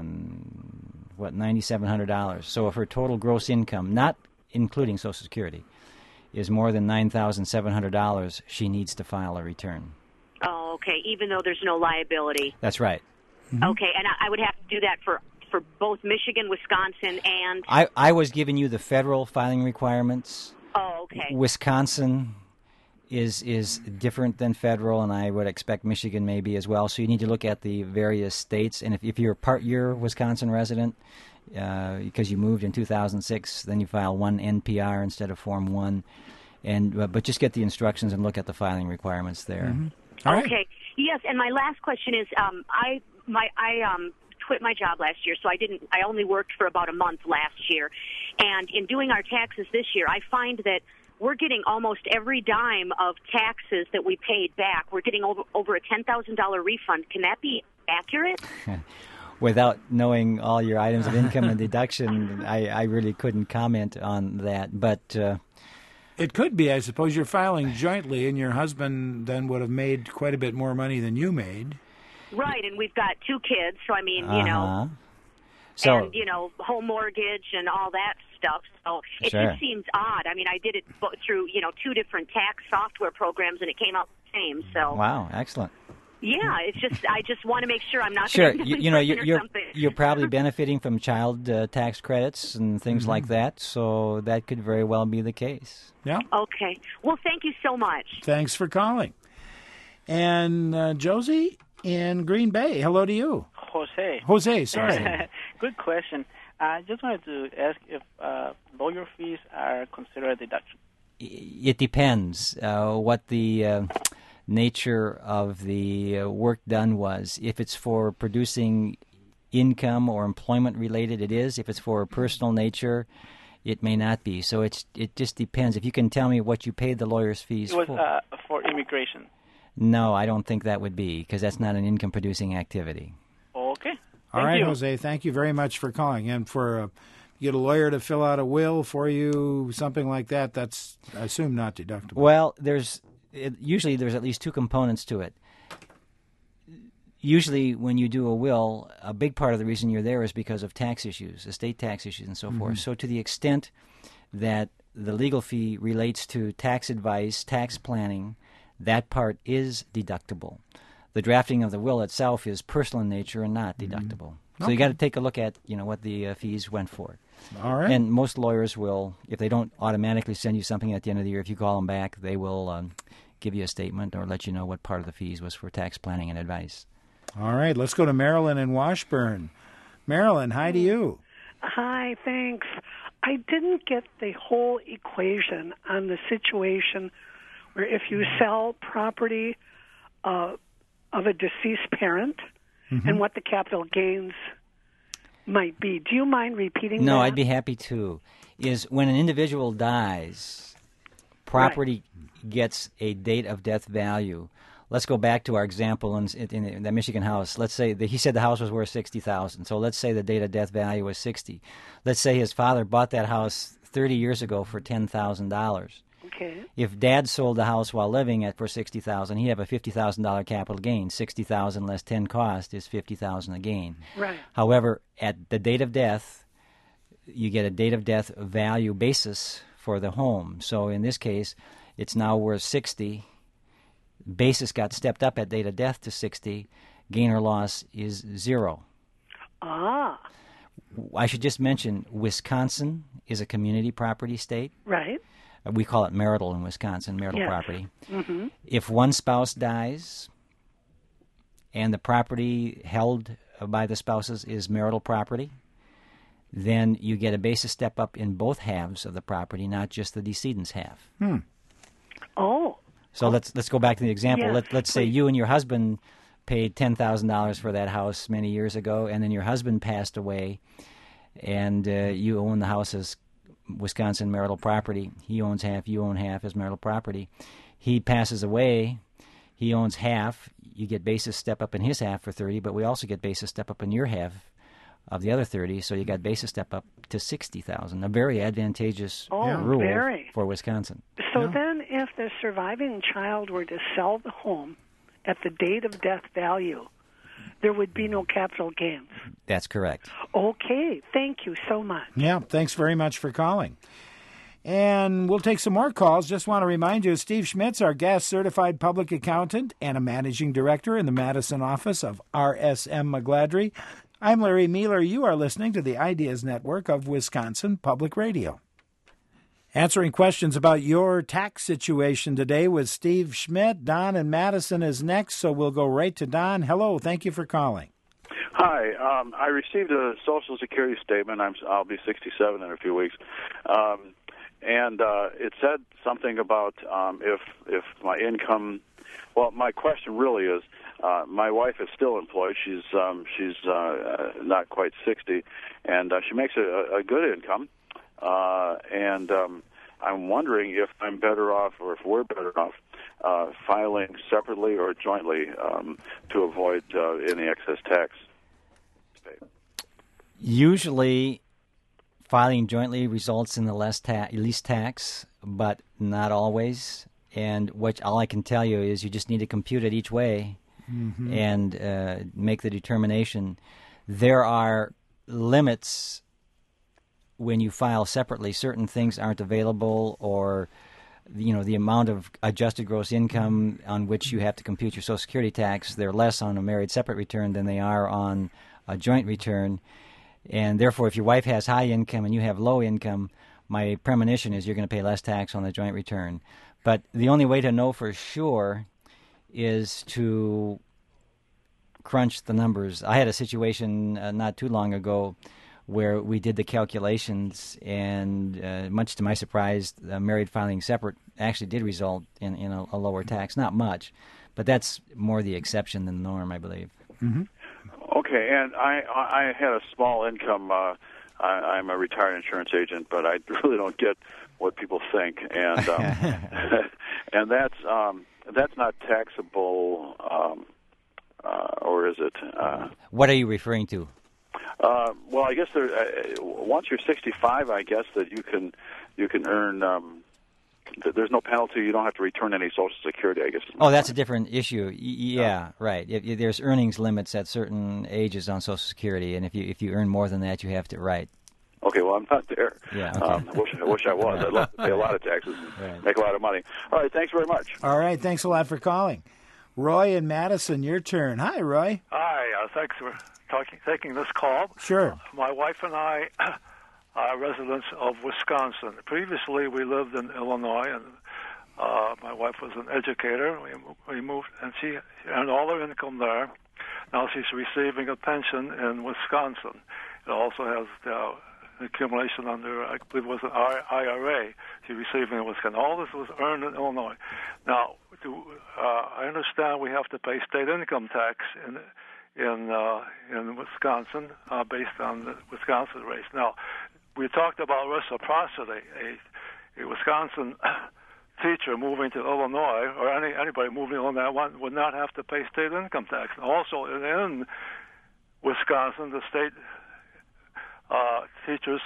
7, $9,700. So if her total gross income, not including Social Security, is more than $9,700, she needs to file a return. Oh, okay, even though there's no liability. That's right. Okay, and I would have to do that for both Michigan, Wisconsin, and... I was giving you the federal filing requirements. Oh, okay. Wisconsin is different than federal, and I would expect Michigan may be as well. So you need to look at the various states, and if you're a part-year Wisconsin resident, because you moved in 2006, then you file one NPR instead of Form 1. But just get the instructions and look at the filing requirements there. All right. Okay. Yes, and my last question is, I quit my job last year, so I only worked for about a month last year. And in doing our taxes this year, I find that we're getting almost every dime of taxes that we paid back. We're getting over a $10,000 refund. Can that be accurate? Without knowing all your items of income and deduction, I really couldn't comment on that. But it could be. I suppose you're filing jointly, and your husband then would have made quite a bit more money than you made. Right, and we've got 2 kids, so I mean, So, and, home mortgage and all that stuff. So it Sure. just seems odd. I mean, I did it through, 2 different tax software programs, and it came out the same. So Wow, excellent. yeah, it's just I just want to make sure I'm not Sure, going you're something. you're probably benefiting from child tax credits and things like that, so that could very well be the case. Yeah. Okay. Well, thank you so much. Thanks for calling. And Josie in Green Bay, hello to you. Jose, sorry. Good question. I just wanted to ask if lawyer fees are considered a deduction. It depends what the nature of the work done was. If it's for producing income or employment related, it is. If it's for a personal nature, it may not be. So it just depends. If you can tell me what you paid the lawyer's fees It was for. for immigration. No, I don't think that would be, because that's not an income-producing activity. Okay. All right, Jose, thank you very much for calling. And for get a lawyer to fill out a will for you, something like that, that's, I assume, not deductible. Well, usually there's at least 2 components to it. Usually when you do a will, a big part of the reason you're there is because of tax issues, estate tax issues and so forth. So to the extent that the legal fee relates to tax advice, tax planning, that part is deductible. The drafting of the will itself is personal in nature and not deductible. So you got to take a look at what the fees went for. All right. And most lawyers will, if they don't automatically send you something at the end of the year, if you call them back, they will give you a statement or let you know what part of the fees was for tax planning and advice. All right, let's go to Marilyn in Washburn. Marilyn, hi to you. Hi, thanks. I didn't get the whole equation on the situation where if you sell property of a deceased parent and what the capital gains might be. Do you mind repeating that? No, I'd be happy to. Is when an individual dies, property gets a date of death value. Let's go back to our example in the Michigan house. Let's say he said the house was worth $60,000. So let's say the date of death value was $60,000. Let's say his father bought that house 30 years ago for $10,000. Okay. If Dad sold the house while living for $60,000, he'd have a $50,000 capital gain. $60,000 less 10 cost is $50,000 a gain. Right. However, at the date of death, you get a date of death value basis for the home. So in this case, it's now worth $60,000. Basis got stepped up at date of death to $60,000. Gain or loss is $0. Ah. I should just mention Wisconsin is a community property state. Right. We call it marital in Wisconsin, marital Yes. property. Mm-hmm. If one spouse dies and the property held by the spouses is marital property, then you get a basis step up in both halves of the property, not just the decedent's half. Oh. So let's go back to the example. Yes, Let's say please. you and your husband paid $10,000 for that house many years ago, and then your husband passed away, and you own the house as Wisconsin marital property. He owns half, you own half as marital property. He passes away, he owns half. You get basis step up in his half for $30,000, but we also get basis step up in your half of the other $30,000. So you got basis step up to $60,000. A very advantageous rule very. for Wisconsin. So then if the surviving child were to sell the home at the date of death value, there would be no capital gains. That's correct. Okay. Thank you so much. Yeah, thanks very much for calling. And we'll take some more calls. Just want to remind you, Steve Schmidt's our guest, certified public accountant and a managing director in the Madison office of RSM McGladrey. I'm Larry Mealer. You are listening to the Ideas Network of Wisconsin Public Radio. Answering questions about your tax situation today with Steve Schmidt. Don in Madison is next, so we'll go right to Don. Hello, thank you for calling. Hi, I received a Social Security statement. I'll be 67 in a few weeks, and it said something about if my income. Well, my question really is, my wife is still employed. She's not quite 60, and she makes a good income. And I'm wondering if I'm better off, or if we're better off, filing separately or jointly to avoid any excess tax. Usually, filing jointly results in the least tax, but not always. And all I can tell you is you just need to compute it each way and make the determination. There are limits when you file separately, certain things aren't available, or the amount of adjusted gross income on which you have to compute your Social Security tax, they're less on a married separate return than they are on a joint return. And therefore, if your wife has high income and you have low income, my premonition is you're going to pay less tax on the joint return. But the only way to know for sure is to crunch the numbers. I had a situation not too long ago where we did the calculations, and much to my surprise, married filing separate actually did result in a lower tax. Not much, but that's more the exception than the norm, I believe. Mm-hmm. Okay, and I had a small income. I'm a retired insurance agent, but I really don't get what people think, and and that's not taxable, or is it? What are you referring to? Well, I guess once you're 65, I guess that you can earn. There's no penalty. You don't have to return any Social Security, I guess. Oh, that's a different issue. Yeah, right. There's earnings limits at certain ages on Social Security, and if you earn more than that, you have to write. Okay, well, I'm not there. Yeah. Okay. I wish I was. I'd love to pay a lot of taxes and make a lot of money. All right, thanks very much. All right, thanks a lot for calling. Roy in Madison, your turn. Hi, Roy. Hi, thanks for taking this call. Sure. My wife and I are residents of Wisconsin. Previously, we lived in Illinois, and my wife was an educator. We moved, and she earned all her income there. Now she's receiving a pension in Wisconsin. It also has accumulation under, I believe it was an IRA. She's receiving in Wisconsin. All this was earned in Illinois. Now, I understand we have to pay state income tax in Wisconsin based on the Wisconsin rates. Now, we talked about reciprocity. A Wisconsin teacher moving to Illinois, or anybody moving to Illinois, would not have to pay state income tax. Also, in Wisconsin, the state teachers'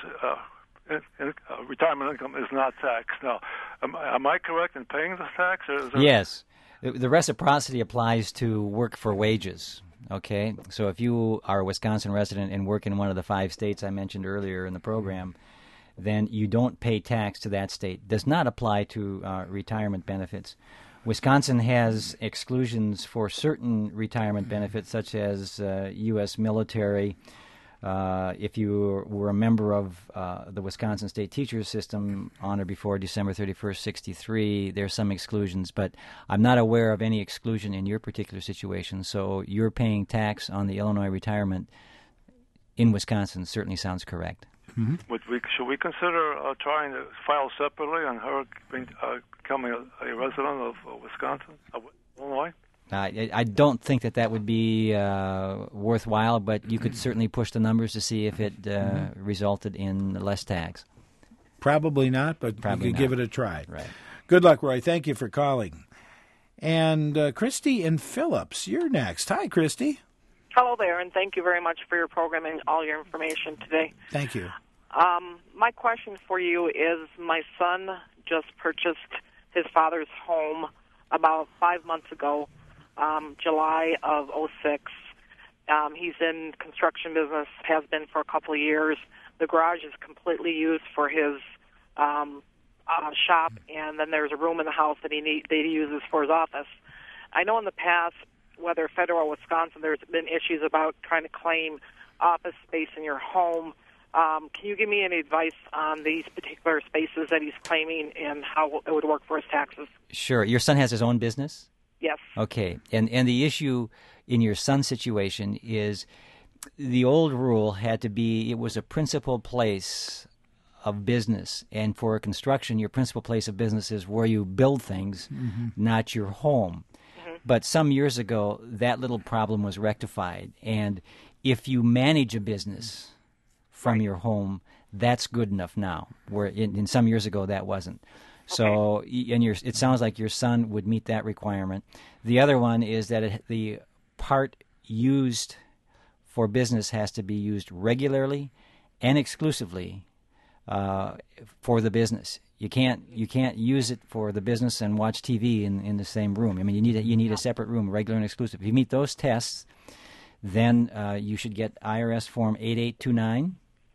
retirement income is not taxed. Now, am I correct in paying this tax? Yes. The reciprocity applies to work for wages. Okay, so if you are a Wisconsin resident and work in one of the 5 states I mentioned earlier in the program, then you don't pay tax to that state. Does not apply to retirement benefits. Wisconsin has exclusions for certain retirement benefits, such as U.S. military. If you were a member of the Wisconsin State Teachers System on or before December 31st, 63, there's some exclusions, but I'm not aware of any exclusion in your particular situation, so you're paying tax on the Illinois retirement in Wisconsin certainly sounds correct. Mm-hmm. Should we consider trying to file separately on her becoming a resident of Wisconsin, Illinois? I don't think that would be worthwhile, but you could certainly push the numbers to see if it resulted in less tax. Probably not, but you could give it a try. Right. Good luck, Roy. Thank you for calling. And Christy in Phillips, you're next. Hi, Christy. Hello there, and thank you very much for your program and all your information today. Thank you. My question for you is, my son just purchased his father's home about 5 months ago. July of 2006. He's in construction business, has been for a couple of years. The garage is completely used for his shop, and then there's a room in the house that he uses for his office. I know in the past, whether federal or Wisconsin, there's been issues about trying to claim office space in your home. Can you give me any advice on these particular spaces that he's claiming and how it would work for his taxes? Sure. Your son has his own business? Yes. Okay. And the issue in your son's situation is the old rule had to be it was a principal place of business. And for construction, your principal place of business is where you build things, not your home. But some years ago, that little problem was rectified. And if you manage a business from your home, that's good enough now, where in some years ago that wasn't. So, and it sounds like your son would meet that requirement. The other one is that the part used for business has to be used regularly and exclusively for the business. You can't use it for the business and watch TV in the same room. I mean, you need a separate room, regular and exclusive. If you meet those tests, then you should get IRS Form 8829. Okay.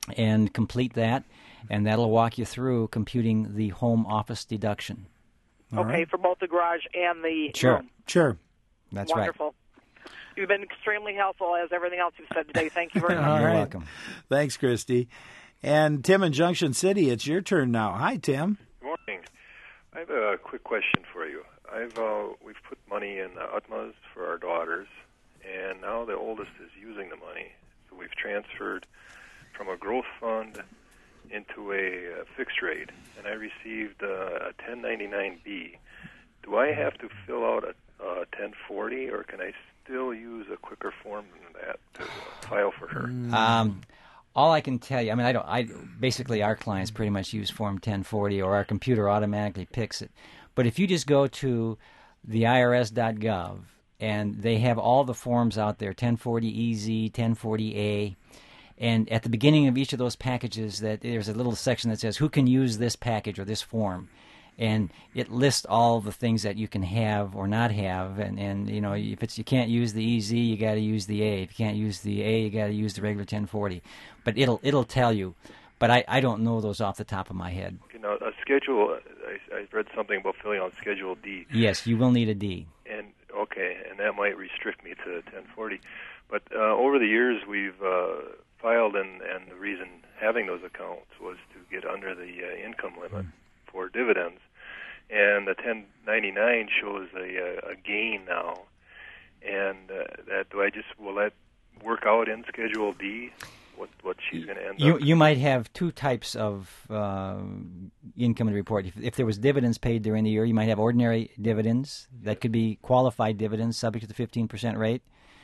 and complete that, and that'll walk you through computing the home office deduction. Okay, for both the garage and the Sure. room. Sure. That's Wonderful. You've been extremely helpful, as everything else you've said today. Thank you very much. All You're right. welcome. Thanks, Christy. And Tim in Junction City, it's your turn now. Hi, Tim. Good morning. I have a quick question for you. We've put money in UTMAs for our daughters, and now the oldest is using the money. So we've transferred from a growth fund into a fixed rate, and I received a 1099-B. Do I have to fill out a 1040, or can I still use a quicker form than that to file for her? All I can tell you, basically our clients pretty much use Form 1040, or our computer automatically picks it. But if you just go to the IRS.gov, and they have all the forms out there, 1040EZ, 1040A, and at the beginning of each of those packages, that there's a little section that says who can use this package or this form, and it lists all the things that you can have or not have. And you know, if you can't use the EZ, you got to use the A. If you can't use the A, you got to use the regular 1040. But it'll tell you. But I don't know those off the top of my head. You know, a schedule. I read something about filling out Schedule D. Yes, you will need a D. And that might restrict me to 1040. But over the years, we've filed, and the reason having those accounts was to get under the income limit for dividends. And the 1099 shows a gain now. And will that work out in Schedule D? What she's going to end up? You might have two types of income to report. If there was dividends paid during the year, you might have ordinary dividends. That could be qualified dividends subject to the 15% rate.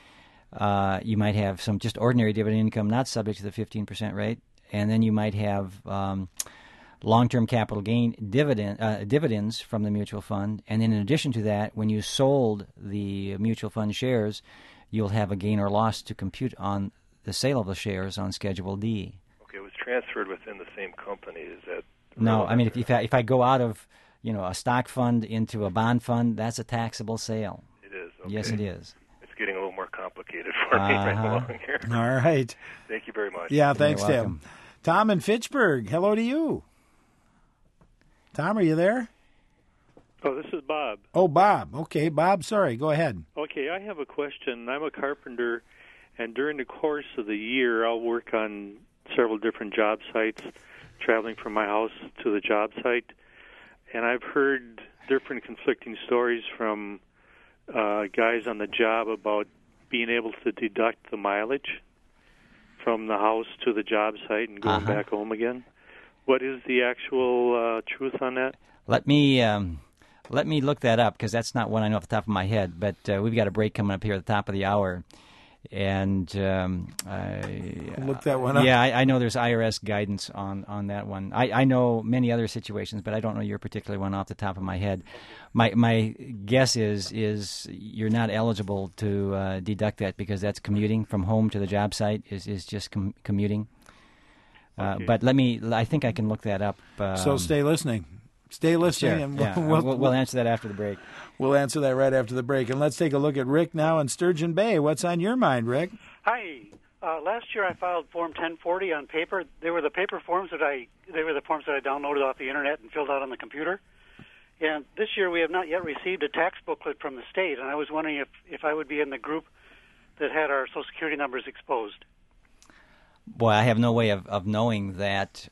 You might have some just ordinary dividend income not subject to the 15% rate. And then you might have long-term capital gain dividends from the mutual fund. And then in addition to that, when you sold the mutual fund shares, you'll have a gain or loss to compute on the sale of the shares on Schedule D. Okay, it was transferred within the same company. Is that no? I mean, if I go out of a stock fund into a bond fund, that's a taxable sale. It is. Okay. Yes, it is. It's getting a little more complicated for me right along here. All right. Thank you very much. Yeah, thanks, Tim. Tom in Fitchburg, hello to you. Tom, are you there? Oh, this is Bob. Oh, Bob. Okay, Bob, sorry. Go ahead. Okay, I have a question. I'm a carpenter, and during the course of the year, I'll work on several different job sites, traveling from my house to the job site. And I've heard different conflicting stories from guys on the job about being able to deduct the mileage from the house to the job site and going back home again. What is the actual truth on that? Let me look that up, because that's not one I know off the top of my head. But we've got a break coming up here at the top of the hour, and look that one up. Yeah, I know there's IRS guidance on that one. I know many other situations, but I don't know your particular one off the top of my head. My guess is you're not eligible to deduct that, because that's commuting from home to the job site is just commuting. Okay. But I think I can look that up. So stay listening. Stay listening, sure. and we'll answer that after the break. We'll answer that right after the break. And let's take a look at Rick now in Sturgeon Bay. What's on your mind, Rick? Hi. Last year I filed Form 1040 on paper. They were the paper forms that I downloaded off the internet and filled out on the computer. And this year we have not yet received a tax booklet from the state, and I was wondering if I would be in the group that had our Social Security numbers exposed. Boy, I have no way of knowing that.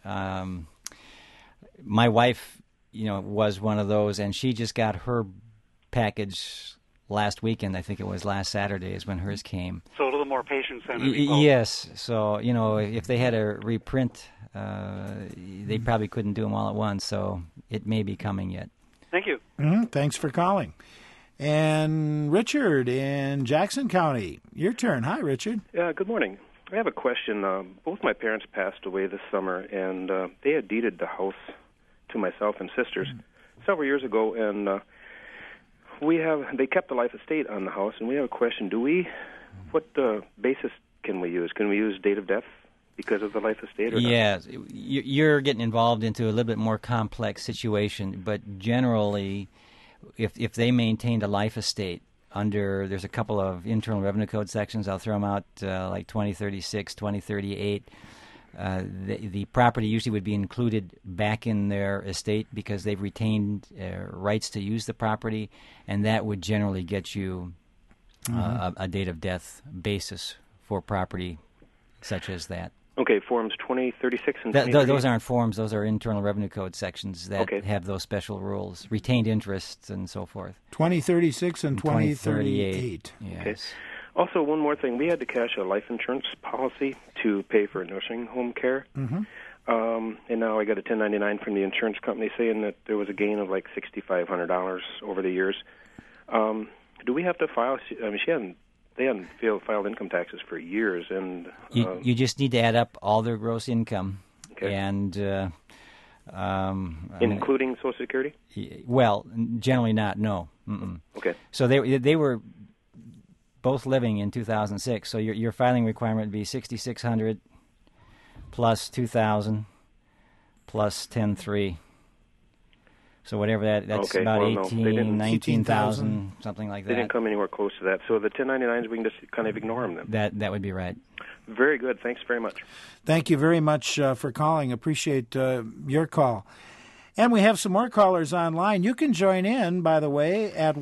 My wife, was one of those, and she just got her package last weekend. I think it was last Saturday is when hers came. So a little more patience than yes. So, if they had a reprint, they probably couldn't do them all at once, so it may be coming yet. Thank you. Thanks for calling. And Richard in Jackson County, your turn. Hi, Richard. Yeah, good morning. I have a question. Both my parents passed away this summer, and they had deeded the house to myself and sisters several years ago, and they kept the life estate on the house, and we have a question. What basis can we use? Can we use date of death because of the life estate? Or yes, you're getting involved into a little bit more complex situation, but generally, if they maintained a life estate, there's a couple of Internal Revenue Code sections, I'll throw them out, like 2036, 2038. the property usually would be included back in their estate because they've retained rights to use the property, and that would generally get you a date of death basis for property such as that. Okay, Forms 20, 36, and 20. Those aren't forms. Those are Internal Revenue Code sections that have those special rules, retained interests and so forth. 2036 and 2038. Yes. Okay. Also, one more thing. We had to cash a life insurance policy to pay for nursing home care. Mm-hmm. And now I got a 1099 from the insurance company saying that there was a gain of like $6,500 over the years. Do we have to file? I mean, they hadn't filed income taxes for years, and you just need to add up all their gross income, and including Social Security. Well, generally not. No. Mm-mm. Okay. So they were both living in 2006. So your filing requirement would be $6,600 plus $2,000 plus 10,300. So whatever that's about 19,000, something like that. They didn't come anywhere close to that. So the 1099s, we can just kind of ignore them then. That would be right. Very good. Thanks very much. Thank you very much for calling. Appreciate your call. And we have some more callers online. You can join in, by the way, at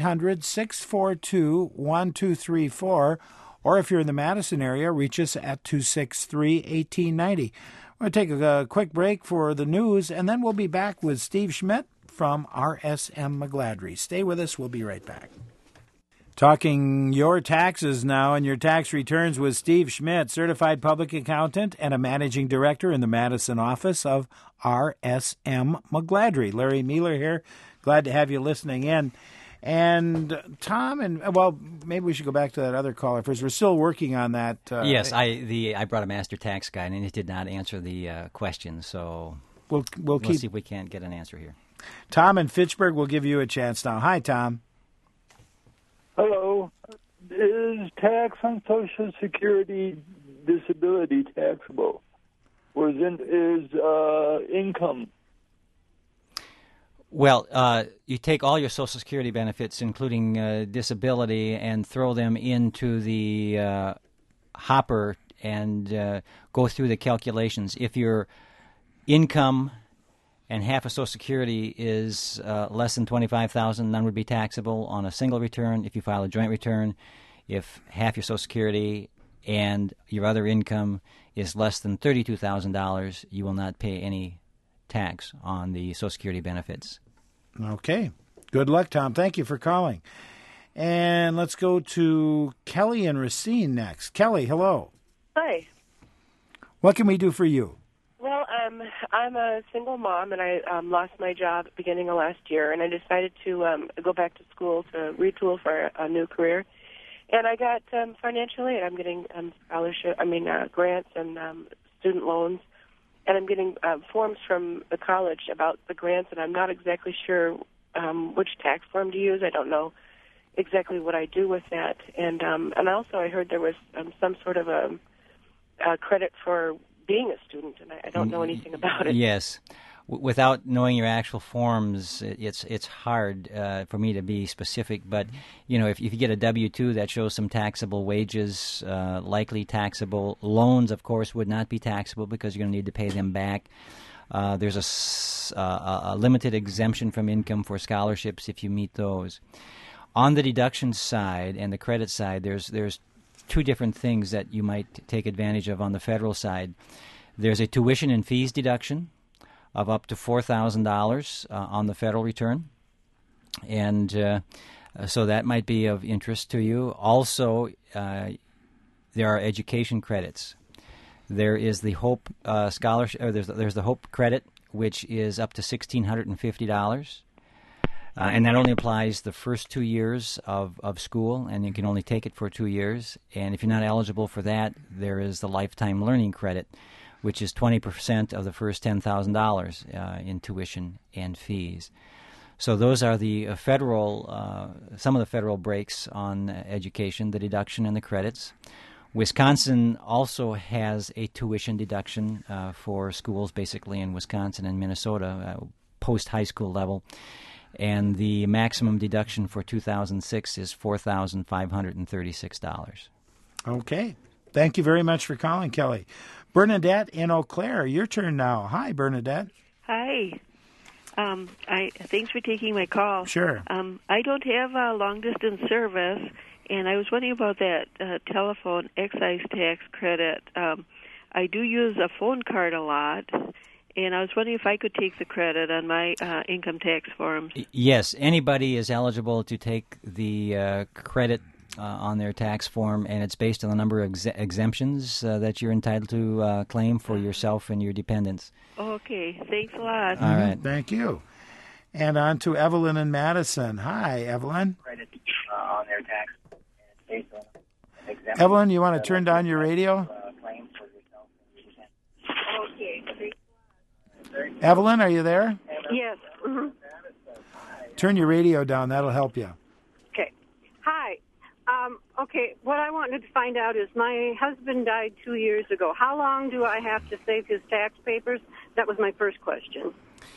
1-800-642-1234. Or if you're in the Madison area, reach us at 263-1890. We're going to take a quick break for the news, and then we'll be back with Steve Schmidt from RSM McGladrey. Stay with us. We'll be right back. Talking your taxes now and your tax returns with Steve Schmidt, certified public accountant and a managing director in the Madison office of RSM McGladrey. Larry Mealer here. Glad to have you listening in. And Tom, maybe we should go back to that other caller first. We're still working on that. Yes, I brought a master tax guide, and it did not answer the question. So we'll see if we can't get an answer here. Tom in Fitchburg will give you a chance now. Hi, Tom. Hello. Is tax on Social Security disability taxable, or is income? Well, you take all your Social Security benefits, including disability, and throw them into the hopper and go through the calculations. If your income and half of Social Security is less than $25,000, none would be taxable on a single return. If you file a joint return, if half your Social Security and your other income is less than $32,000, you will not pay any tax on the Social Security benefits. Okay. Good luck, Tom. Thank you for calling. And let's go to Kelly in Racine next. Kelly, hello. Hi. What can we do for you? Well, I'm a single mom, and I lost my job at the beginning of last year, and I decided to go back to school to retool for a new career. And I got financial aid. I'm getting grants and student loans. And I'm getting forms from the college about the grants, and I'm not exactly sure which tax form to use. I don't know exactly what I do with that. And also I heard there was some sort of a credit for being a student, and I don't know anything about it. Yes. Without knowing your actual forms, it's hard for me to be specific. But if you get a W-2 that shows some taxable wages, likely taxable loans, of course, would not be taxable because you're going to need to pay them back. There's a limited exemption from income for scholarships if you meet those. On the deduction side and the credit side, there's two different things that you might take advantage of on the federal side. There's a tuition and fees deduction of up to $4,000 on the federal return. And so that might be of interest to you. Also, there are education credits. There is the Hope scholarship, or there's the Hope credit, which is up to $1,650. And that only applies the first 2 years of school, and you can only take it for 2 years. And if you're not eligible for that, there is the Lifetime Learning Credit, which is 20% of the first $10,000 in tuition and fees. So those are the some of the federal breaks on education, the deduction and the credits. Wisconsin also has a tuition deduction for schools basically in Wisconsin and Minnesota, post-high school level. And the maximum deduction for 2006 is $4,536. Okay. Thank you very much for calling, Kelly. Bernadette in Eau Claire, your turn now. Hi, Bernadette. Hi. Thanks for taking my call. Sure. I don't have a long-distance service, and I was wondering about that telephone excise tax credit. I do use a phone card a lot, and I was wondering if I could take the credit on my income tax forms. Yes, anybody is eligible to take the credit on their tax form, and it's based on the number of exemptions that you're entitled to claim for yourself and your dependents. Okay, thanks a lot. All right. Thank you. And on to Evelyn in Madison. Hi, Evelyn. Credit on their tax, and it's based on exemptions. Evelyn, you want to turn down your radio? Claim for yourself and your Okay. Evelyn, are you there? Yes. Mm-hmm. Turn your radio down. That'll help you. Okay. Hi. Okay, what I wanted to find out is my husband died 2 years ago. How long do I have to save his tax papers? That was my first question.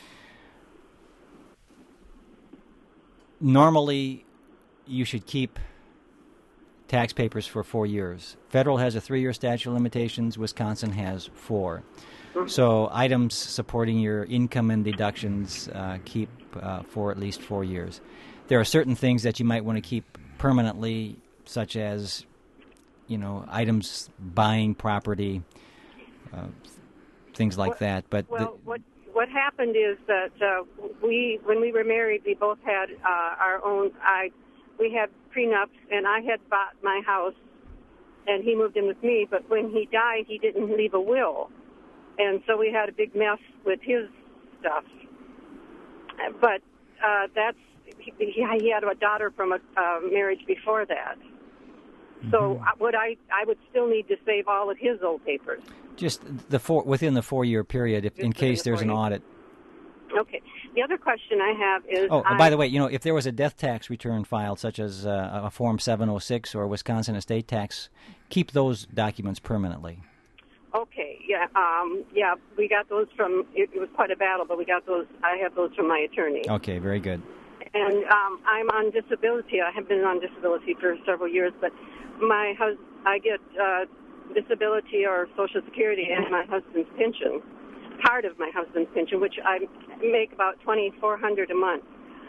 Normally, you should keep tax papers for 4 years. Federal has a 3-year statute of limitations. Wisconsin has 4. So items supporting your income and deductions keep for at least 4 years. There are certain things that you might want to keep permanently, such as, items buying property, things like that. But what happened is that when we were married, we both had our own. We had prenups, and I had bought my house, and he moved in with me. But when he died, he didn't leave a will, and so we had a big mess with his stuff. But he had a daughter from a marriage before that. So I would still need to save all of his old papers. Just within the 4-year period, in case there's an audit. Okay. The other question I have is... by the way, if there was a death tax return filed, such as a Form 706 or a Wisconsin estate tax, keep those documents permanently. Okay. Yeah. We got those from... It was quite a battle, but we got those... I have those from my attorney. Okay, very good. And I'm on disability. I have been on disability for several years, but I get disability or Social Security and my husband's pension, part of my husband's pension, which I make about $2,400 a month.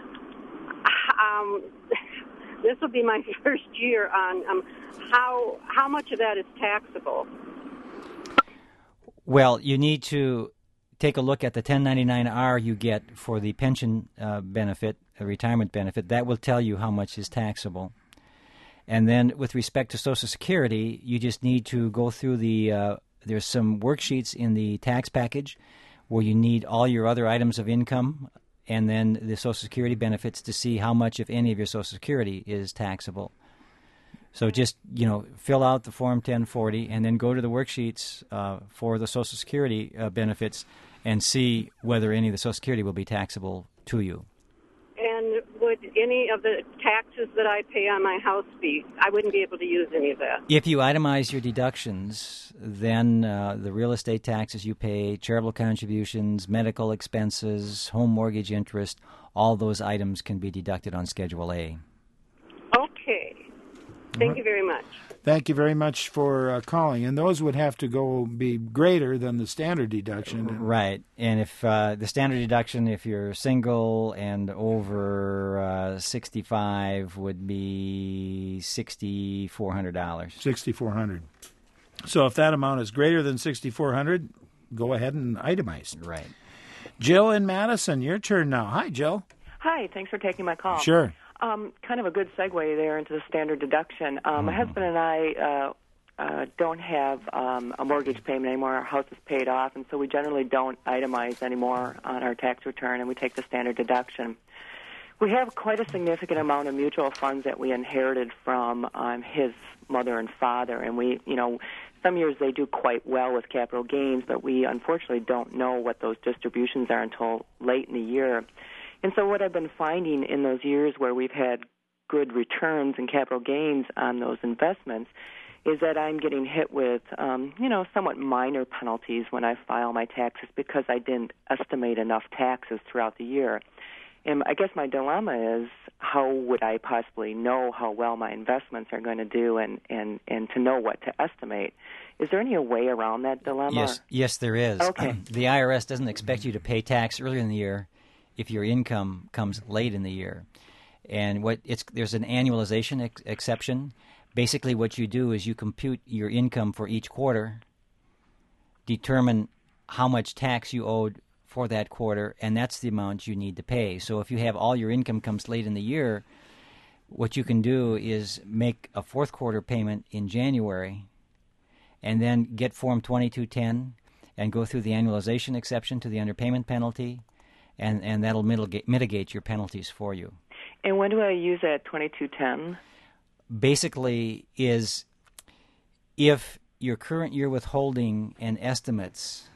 This will be my first year on how much of that is taxable. Well, you need to take a look at the 1099-R you get for the pension benefit, a retirement benefit. That will tell you how much is taxable. And then with respect to Social Security, you just need to go through there's some worksheets in the tax package where you need all your other items of income and then the Social Security benefits to see how much, if any, of your Social Security is taxable. So just, fill out the Form 1040 and then go to the worksheets for the Social Security benefits and see whether any of the Social Security will be taxable to you. And would any of the taxes that I pay on my house be? I wouldn't be able to use any of that. If you itemize your deductions, then the real estate taxes you pay, charitable contributions, medical expenses, home mortgage interest, all those items can be deducted on Schedule A. Okay. Thank you very much. Thank you very much for calling. And those would have to be greater than the standard deduction. Right. And if the standard deduction, if you're single and over 65, would be $6,400. $6,400. So if that amount is greater than $6,400, go ahead and itemize. Right. Jill in Madison, your turn now. Hi, Jill. Hi. Thanks for taking my call. Sure. Kind of a good segue there into the standard deduction. My husband and I don't have a mortgage payment anymore. Our house is paid off, and so we generally don't itemize anymore on our tax return, and we take the standard deduction. We have quite a significant amount of mutual funds that we inherited from his mother and father, and we, some years they do quite well with capital gains, but we unfortunately don't know what those distributions are until late in the year. And so what I've been finding in those years where we've had good returns and capital gains on those investments is that I'm getting hit with, somewhat minor penalties when I file my taxes because I didn't estimate enough taxes throughout the year. And I guess my dilemma is, how would I possibly know how well my investments are going to do and to know what to estimate? Is there any way around that dilemma? Yes, there is. Okay. The IRS doesn't expect you to pay tax earlier in the year if your income comes late in the year. And there's an annualization exception. Basically what you do is you compute your income for each quarter, determine how much tax you owed for that quarter, and that's the amount you need to pay. So if you have all your income comes late in the year, what you can do is make a fourth quarter payment in January and then get Form 2210 and go through the annualization exception to the underpayment penalty, and that'll mitigate your penalties for you. And when do I use that 2210? Basically is if your current year withholding and estimates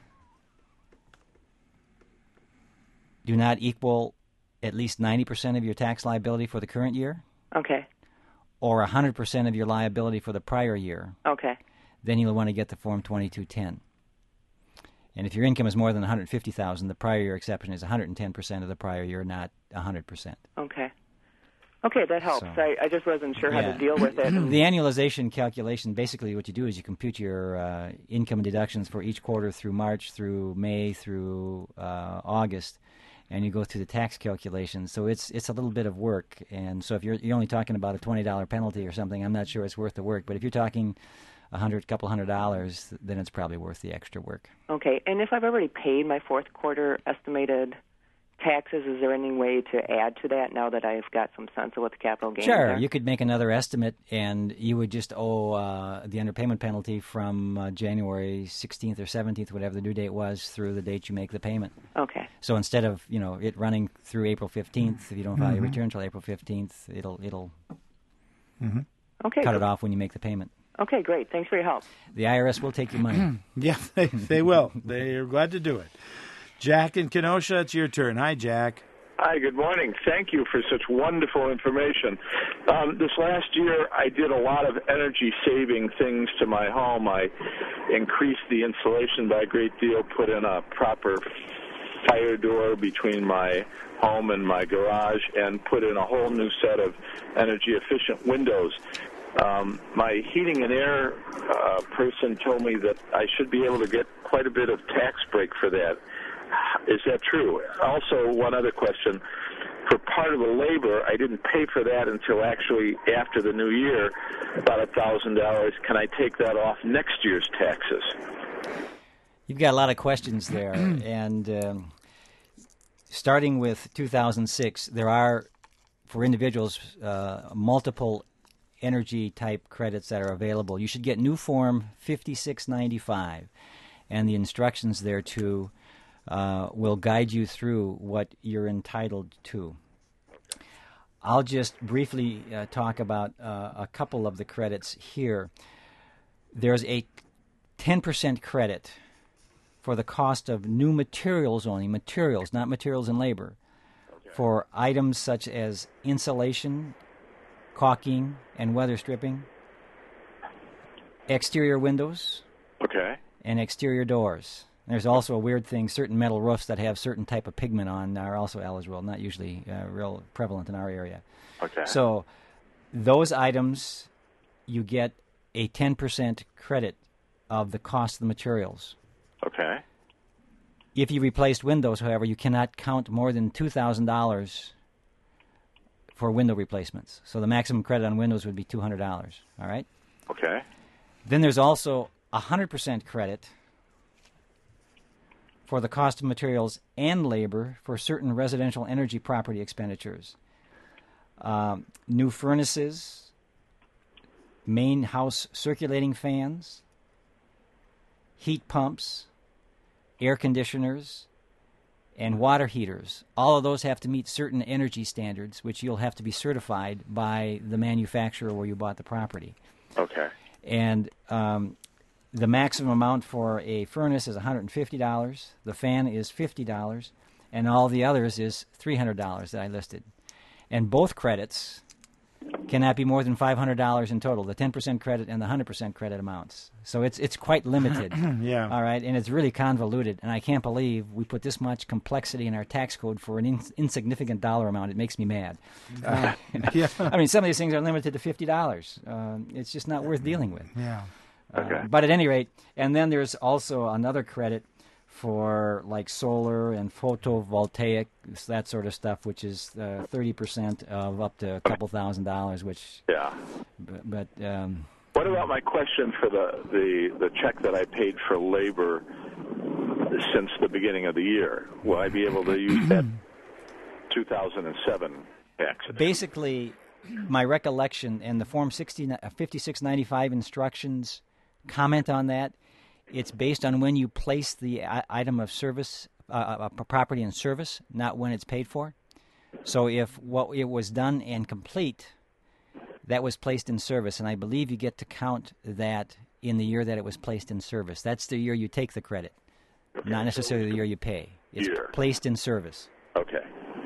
do not equal at least 90% of your tax liability for the current year, okay, or 100% of your liability for the prior year, okay, then you'll want to get the Form 2210. And if your income is more than $150,000, the prior year exception is 110% of the prior year, not 100%. Okay. Okay, that helps. So, I just wasn't sure how to deal with it. The annualization calculation, basically what you do is you compute your income deductions for each quarter through March, through May, through August, and you go through the tax calculation. So it's a little bit of work. And so if you're only talking about a $20 penalty or something, I'm not sure it's worth the work. But if you're talking couple $100, then it's probably worth the extra work. Okay, and if I've already paid my fourth quarter estimated taxes, is there any way to add to that now that I've got some sense of what the capital gains are? Sure, are? you could make another estimate, and you would just owe the underpayment penalty from January 16th or 17th, whatever the due date was, through the date you make the payment. Okay. So instead of it running through April 15th, if you don't file your return until April 15th, it'll cut it off when you make the payment. Okay, great. Thanks for your help. The IRS will take your money. Yeah, they will. They are glad to do it. Jack in Kenosha, it's your turn. Hi, Jack. Hi, good morning. Thank you for such wonderful information. This last year, I did a lot of energy-saving things to my home. I increased the insulation by a great deal, put in a proper fire door between my home and my garage, and put in a whole new set of energy-efficient windows. My heating and air person told me that I should be able to get quite a bit of tax break for that. Is that true? Also, one other question. For part of the labor, I didn't pay for that until actually after the new year, about $1,000. Can I take that off next year's taxes? You've got a lot of questions there. And starting with 2006, there are, for individuals, multiple energy-type credits that are available. You should get new Form 5695, and the instructions thereto will guide you through what you're entitled to. I'll just briefly talk about a couple of the credits here. There's a 10% credit for the cost of new materials only, materials, not materials and labor, for items such as insulation, caulking, and weather stripping, exterior windows, and exterior doors. There's also a weird thing, certain metal roofs that have certain type of pigment on are also eligible, not usually real prevalent in our area. So those items, you get a 10% credit of the cost of the materials. If you replaced windows, however, you cannot count more than $2,000 for window replacements. So the maximum credit on windows would be $200, all right? Then there's also 100% credit for the cost of materials and labor for certain residential energy property expenditures. New furnaces, main house circulating fans, heat pumps, air conditioners, and water heaters. All of those have to meet certain energy standards, which you'll have to be certified by the manufacturer where you bought the property. And the maximum amount for a furnace is $150, the fan is $50, and all the others is $300 that I listed. And both credits cannot be more than $500 in total, the 10% credit and the 100% credit amounts. So it's quite limited. Yeah. All right, and it's really convoluted, and I can't believe we put this much complexity in our tax code for an insignificant dollar amount. It makes me mad. Yeah. I mean, some of these things are limited to $50. It's just not worth dealing with. Yeah. Okay. But at any rate, and then there's also another credit for like solar and photovoltaic, that sort of stuff, which is 30% of up to a couple $1,000, which... Yeah. But what about my question for the check that I paid for labor since the beginning of the year? Will I be able to use that 2007 tax? Basically, my recollection and the Form 5695 instructions comment on that. It's based on when you place the item of service, property in service, not when it's paid for. So if what it was done and complete, that was placed in service, and I believe you get to count that in the year that it was placed in service. That's the year you take the credit, not necessarily the year you pay. It's placed in service. Okay.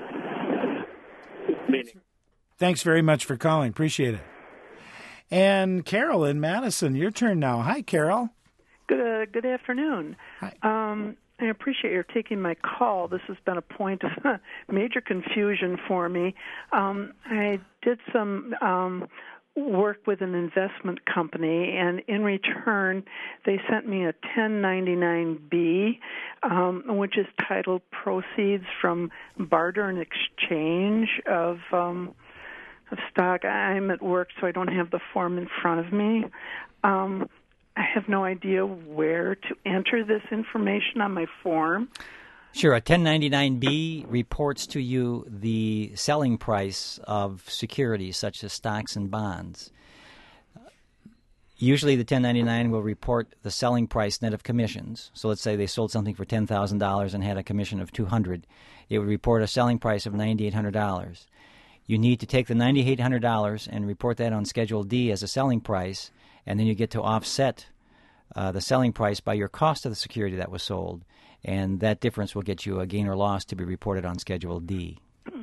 Thanks very much for calling. Appreciate it. And Carol in Madison, your turn now. Hi, Carol. Good afternoon. I appreciate your taking my call. This has been a point of major confusion for me. I did some work with an investment company, and in return, they sent me a 1099-B, which is titled Proceeds from Barter and Exchange of stock. I'm at work, so I don't have the form in front of me. I have no idea where to enter this information on my form. Sure. A 1099-B reports to you the selling price of securities such as stocks and bonds. Usually the 1099 will report the selling price net of commissions. So let's say they sold something for $10,000 and had a commission of $200. It would report a selling price of $9,800. You need to take the $9,800 and report that on Schedule D as a selling price, and then you get to offset the selling price by your cost of the security that was sold, and that difference will get you a gain or loss to be reported on Schedule D.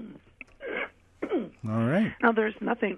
All right. Now, there's nothing.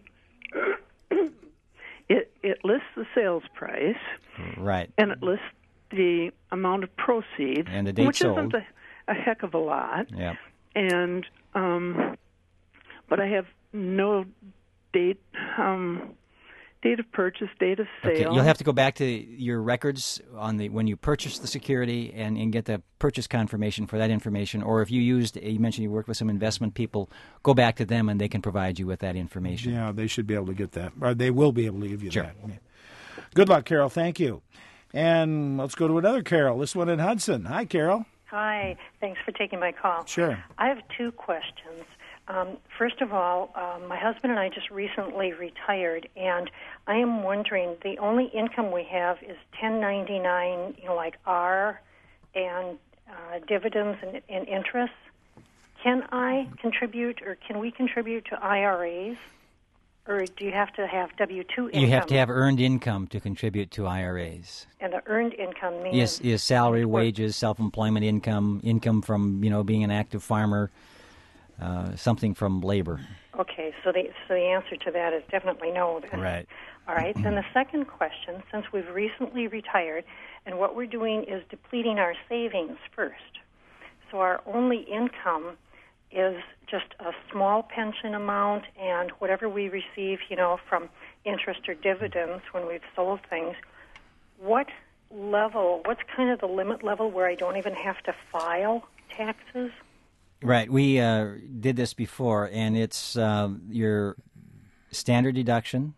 It lists the sales price. Right. And it lists the amount of proceeds. And the date which sold. isn't a heck of a lot. Yeah. And, but I have no date of purchase, date of sale. Okay, you'll have to go back to your records on the when you purchased the security and get the purchase confirmation for that information. Or if you mentioned you worked with some investment people, go back to them and they can provide you with that information. Yeah, they should be able to get that. Or they will be able to give you Sure. that. Yeah. Good luck, Carol. Thank you. And let's go to another Carol. This one in Hudson. Hi, Carol. Hi. Thanks for taking my call. Sure. I have two questions. First of all, my husband and I just recently retired, and I am wondering, the only income we have is 1099, like R and dividends and interest. Can I contribute, or can we contribute to IRAs, or do you have to have W-2 income? You have to have earned income to contribute to IRAs. And the earned income means? Is salary, wages, self-employment income from being an active farmer, something from labor. Okay, so the answer to that is definitely no. Then. Right. All right. Then the second question, since we've recently retired, and what we're doing is depleting our savings first. So our only income is just a small pension amount, and whatever we receive, from interest or dividends when we've sold things. What's kind of the limit level where I don't even have to file taxes? Right. We did this before, and it's your standard deduction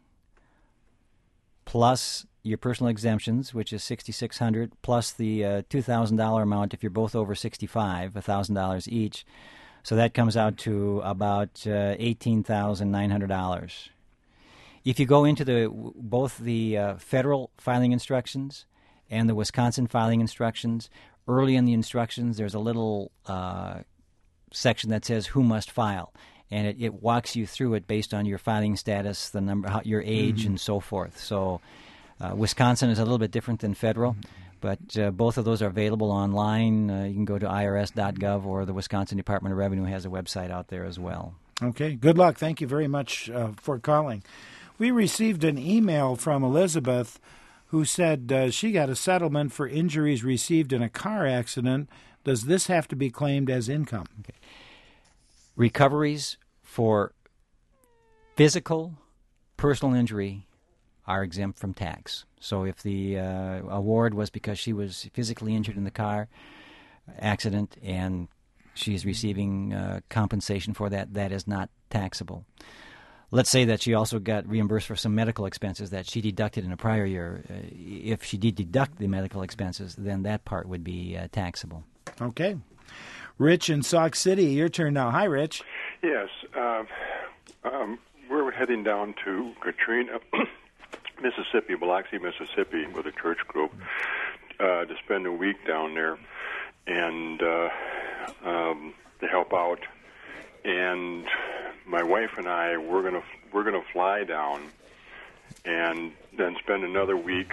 plus your personal exemptions, which is $6,600, plus the $2,000 amount if you're both over 65, $1,000 each. So that comes out to about $18,900. If you go into both the federal filing instructions and the Wisconsin filing instructions, early in the instructions there's a little section that says who must file, and it walks you through it based on your filing status, the number, your age, and so forth. So Wisconsin is a little bit different than federal, but both of those are available online. You can go to irs.gov, or the Wisconsin Department of Revenue has a website out there as well. Okay, good luck. Thank you very much for calling. We received an email from Elizabeth who said she got a settlement for injuries received in a car accident. Does this have to be claimed as income? Okay. Recoveries for physical personal injury are exempt from tax. So if the award was because she was physically injured in the car accident and she is receiving compensation for that, that is not taxable. Let's say that she also got reimbursed for some medical expenses that she deducted in a prior year. If she did deduct the medical expenses, then that part would be taxable. Okay. Rich in Sauk City, your turn now. Hi, Rich. Yes. We're heading down to Katrina, Mississippi, Biloxi, Mississippi, with a church group to spend a week down there and to help out. And my wife and I, we're gonna fly down and then spend another week,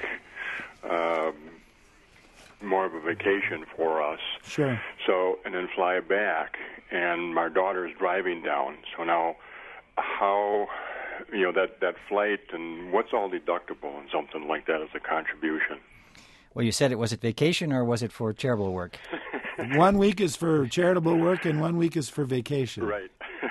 more of a vacation for us. Sure. So, and then fly back. And my daughter's driving down. So now, how, that flight and what's all deductible and something like that as a contribution? Well, you said was it vacation or was it for charitable work? 1 week is for charitable work and 1 week is for vacation. Right.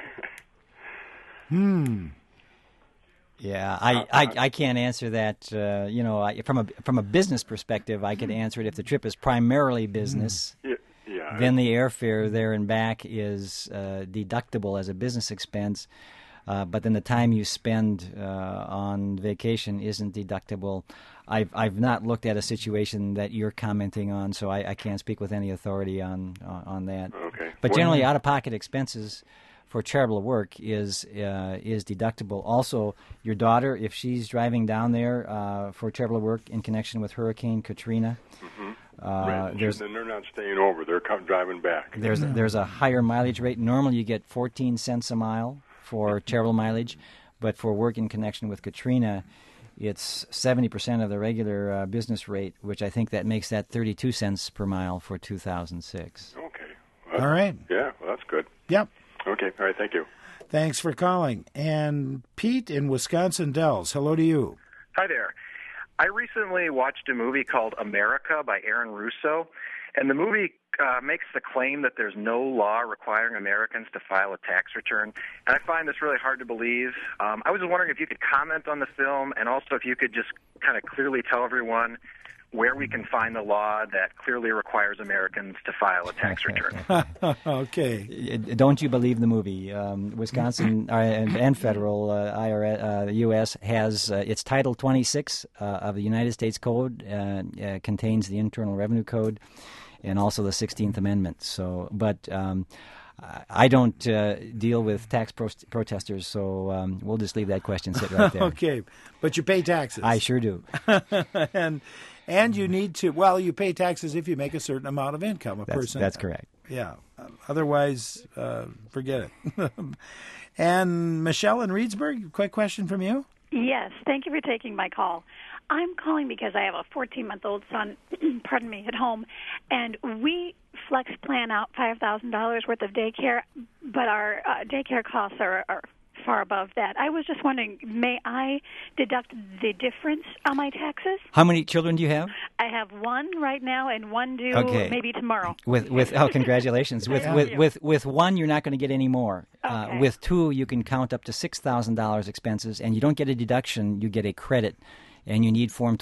Yeah, I can't answer that. From a business perspective, I could answer it if the trip is primarily business. Yeah. Then the airfare there and back is deductible as a business expense. But then the time you spend on vacation isn't deductible. I've not looked at a situation that you're commenting on, so I can't speak with any authority on that. Okay. But generally, out-of-pocket expenses for charitable work is deductible. Also, your daughter, if she's driving down there for charitable work in connection with Hurricane Katrina, right. Then they're not staying over; they're driving back. There's a higher mileage rate. Normally, you get 14 cents a mile for charitable mileage, but for work in connection with Katrina, it's 70% of the regular business rate, which I think that makes that 32 cents per mile for 2006. Okay. All right. Yeah, well, that's good. Yep. Okay. All right. Thank you. Thanks for calling. And Pete in Wisconsin Dells, hello to you. Hi there. I recently watched a movie called America by Aaron Russo, and the movie makes the claim that there's no law requiring Americans to file a tax return, and I find this really hard to believe. I was just wondering if you could comment on the film, and also if you could just kind of clearly tell everyone where we can find the law that clearly requires Americans to file a tax return. Okay. Don't you believe the movie? Wisconsin and federal IRS, the U.S. has its Title 26 of the United States Code contains the Internal Revenue Code and also the 16th Amendment. So, but I don't deal with tax protesters, so we'll just leave that question sit right there. Okay, but you pay taxes. I sure do. And you need to, you pay taxes if you make a certain amount of income, a person. That's correct. Yeah. Otherwise, forget it. And Michelle in Reedsburg, quick question from you. Yes, thank you for taking my call. I'm calling because I have a 14-month-old son, pardon me, at home, and we flex plan out $5,000 worth of daycare, but our daycare costs are far above that. I was just wondering, may I deduct the difference on my taxes? How many children do you have? I have one right now and one due maybe tomorrow. Congratulations. With one, you're not going to get any more. Okay. With two, you can count up to $6,000 expenses, and you don't get a deduction, you get a credit, and you need Form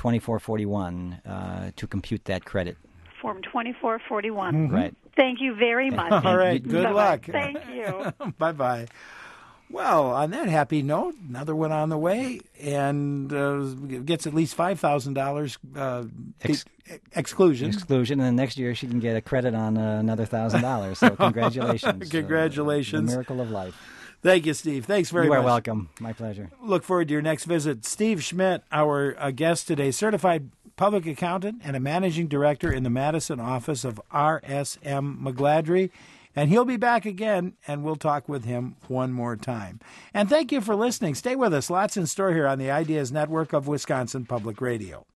2441 to compute that credit. Form 2441. Mm-hmm. Right. Thank you very much. All right, good Bye-bye. luck. Thank you. Bye-bye. Well, on that happy note, another one on the way, and gets at least $5,000 exclusion. Exclusion, and then next year she can get a credit on another $1,000. So congratulations. Congratulations. The miracle of life. Thank you, Steve. Thanks very much. You are welcome. My pleasure. Look forward to your next visit. Steve Schmidt, our guest today, certified public accountant and a managing director in the Madison office of RSM McGladrey. And he'll be back again, and we'll talk with him one more time. And thank you for listening. Stay with us. Lots in store here on the Ideas Network of Wisconsin Public Radio.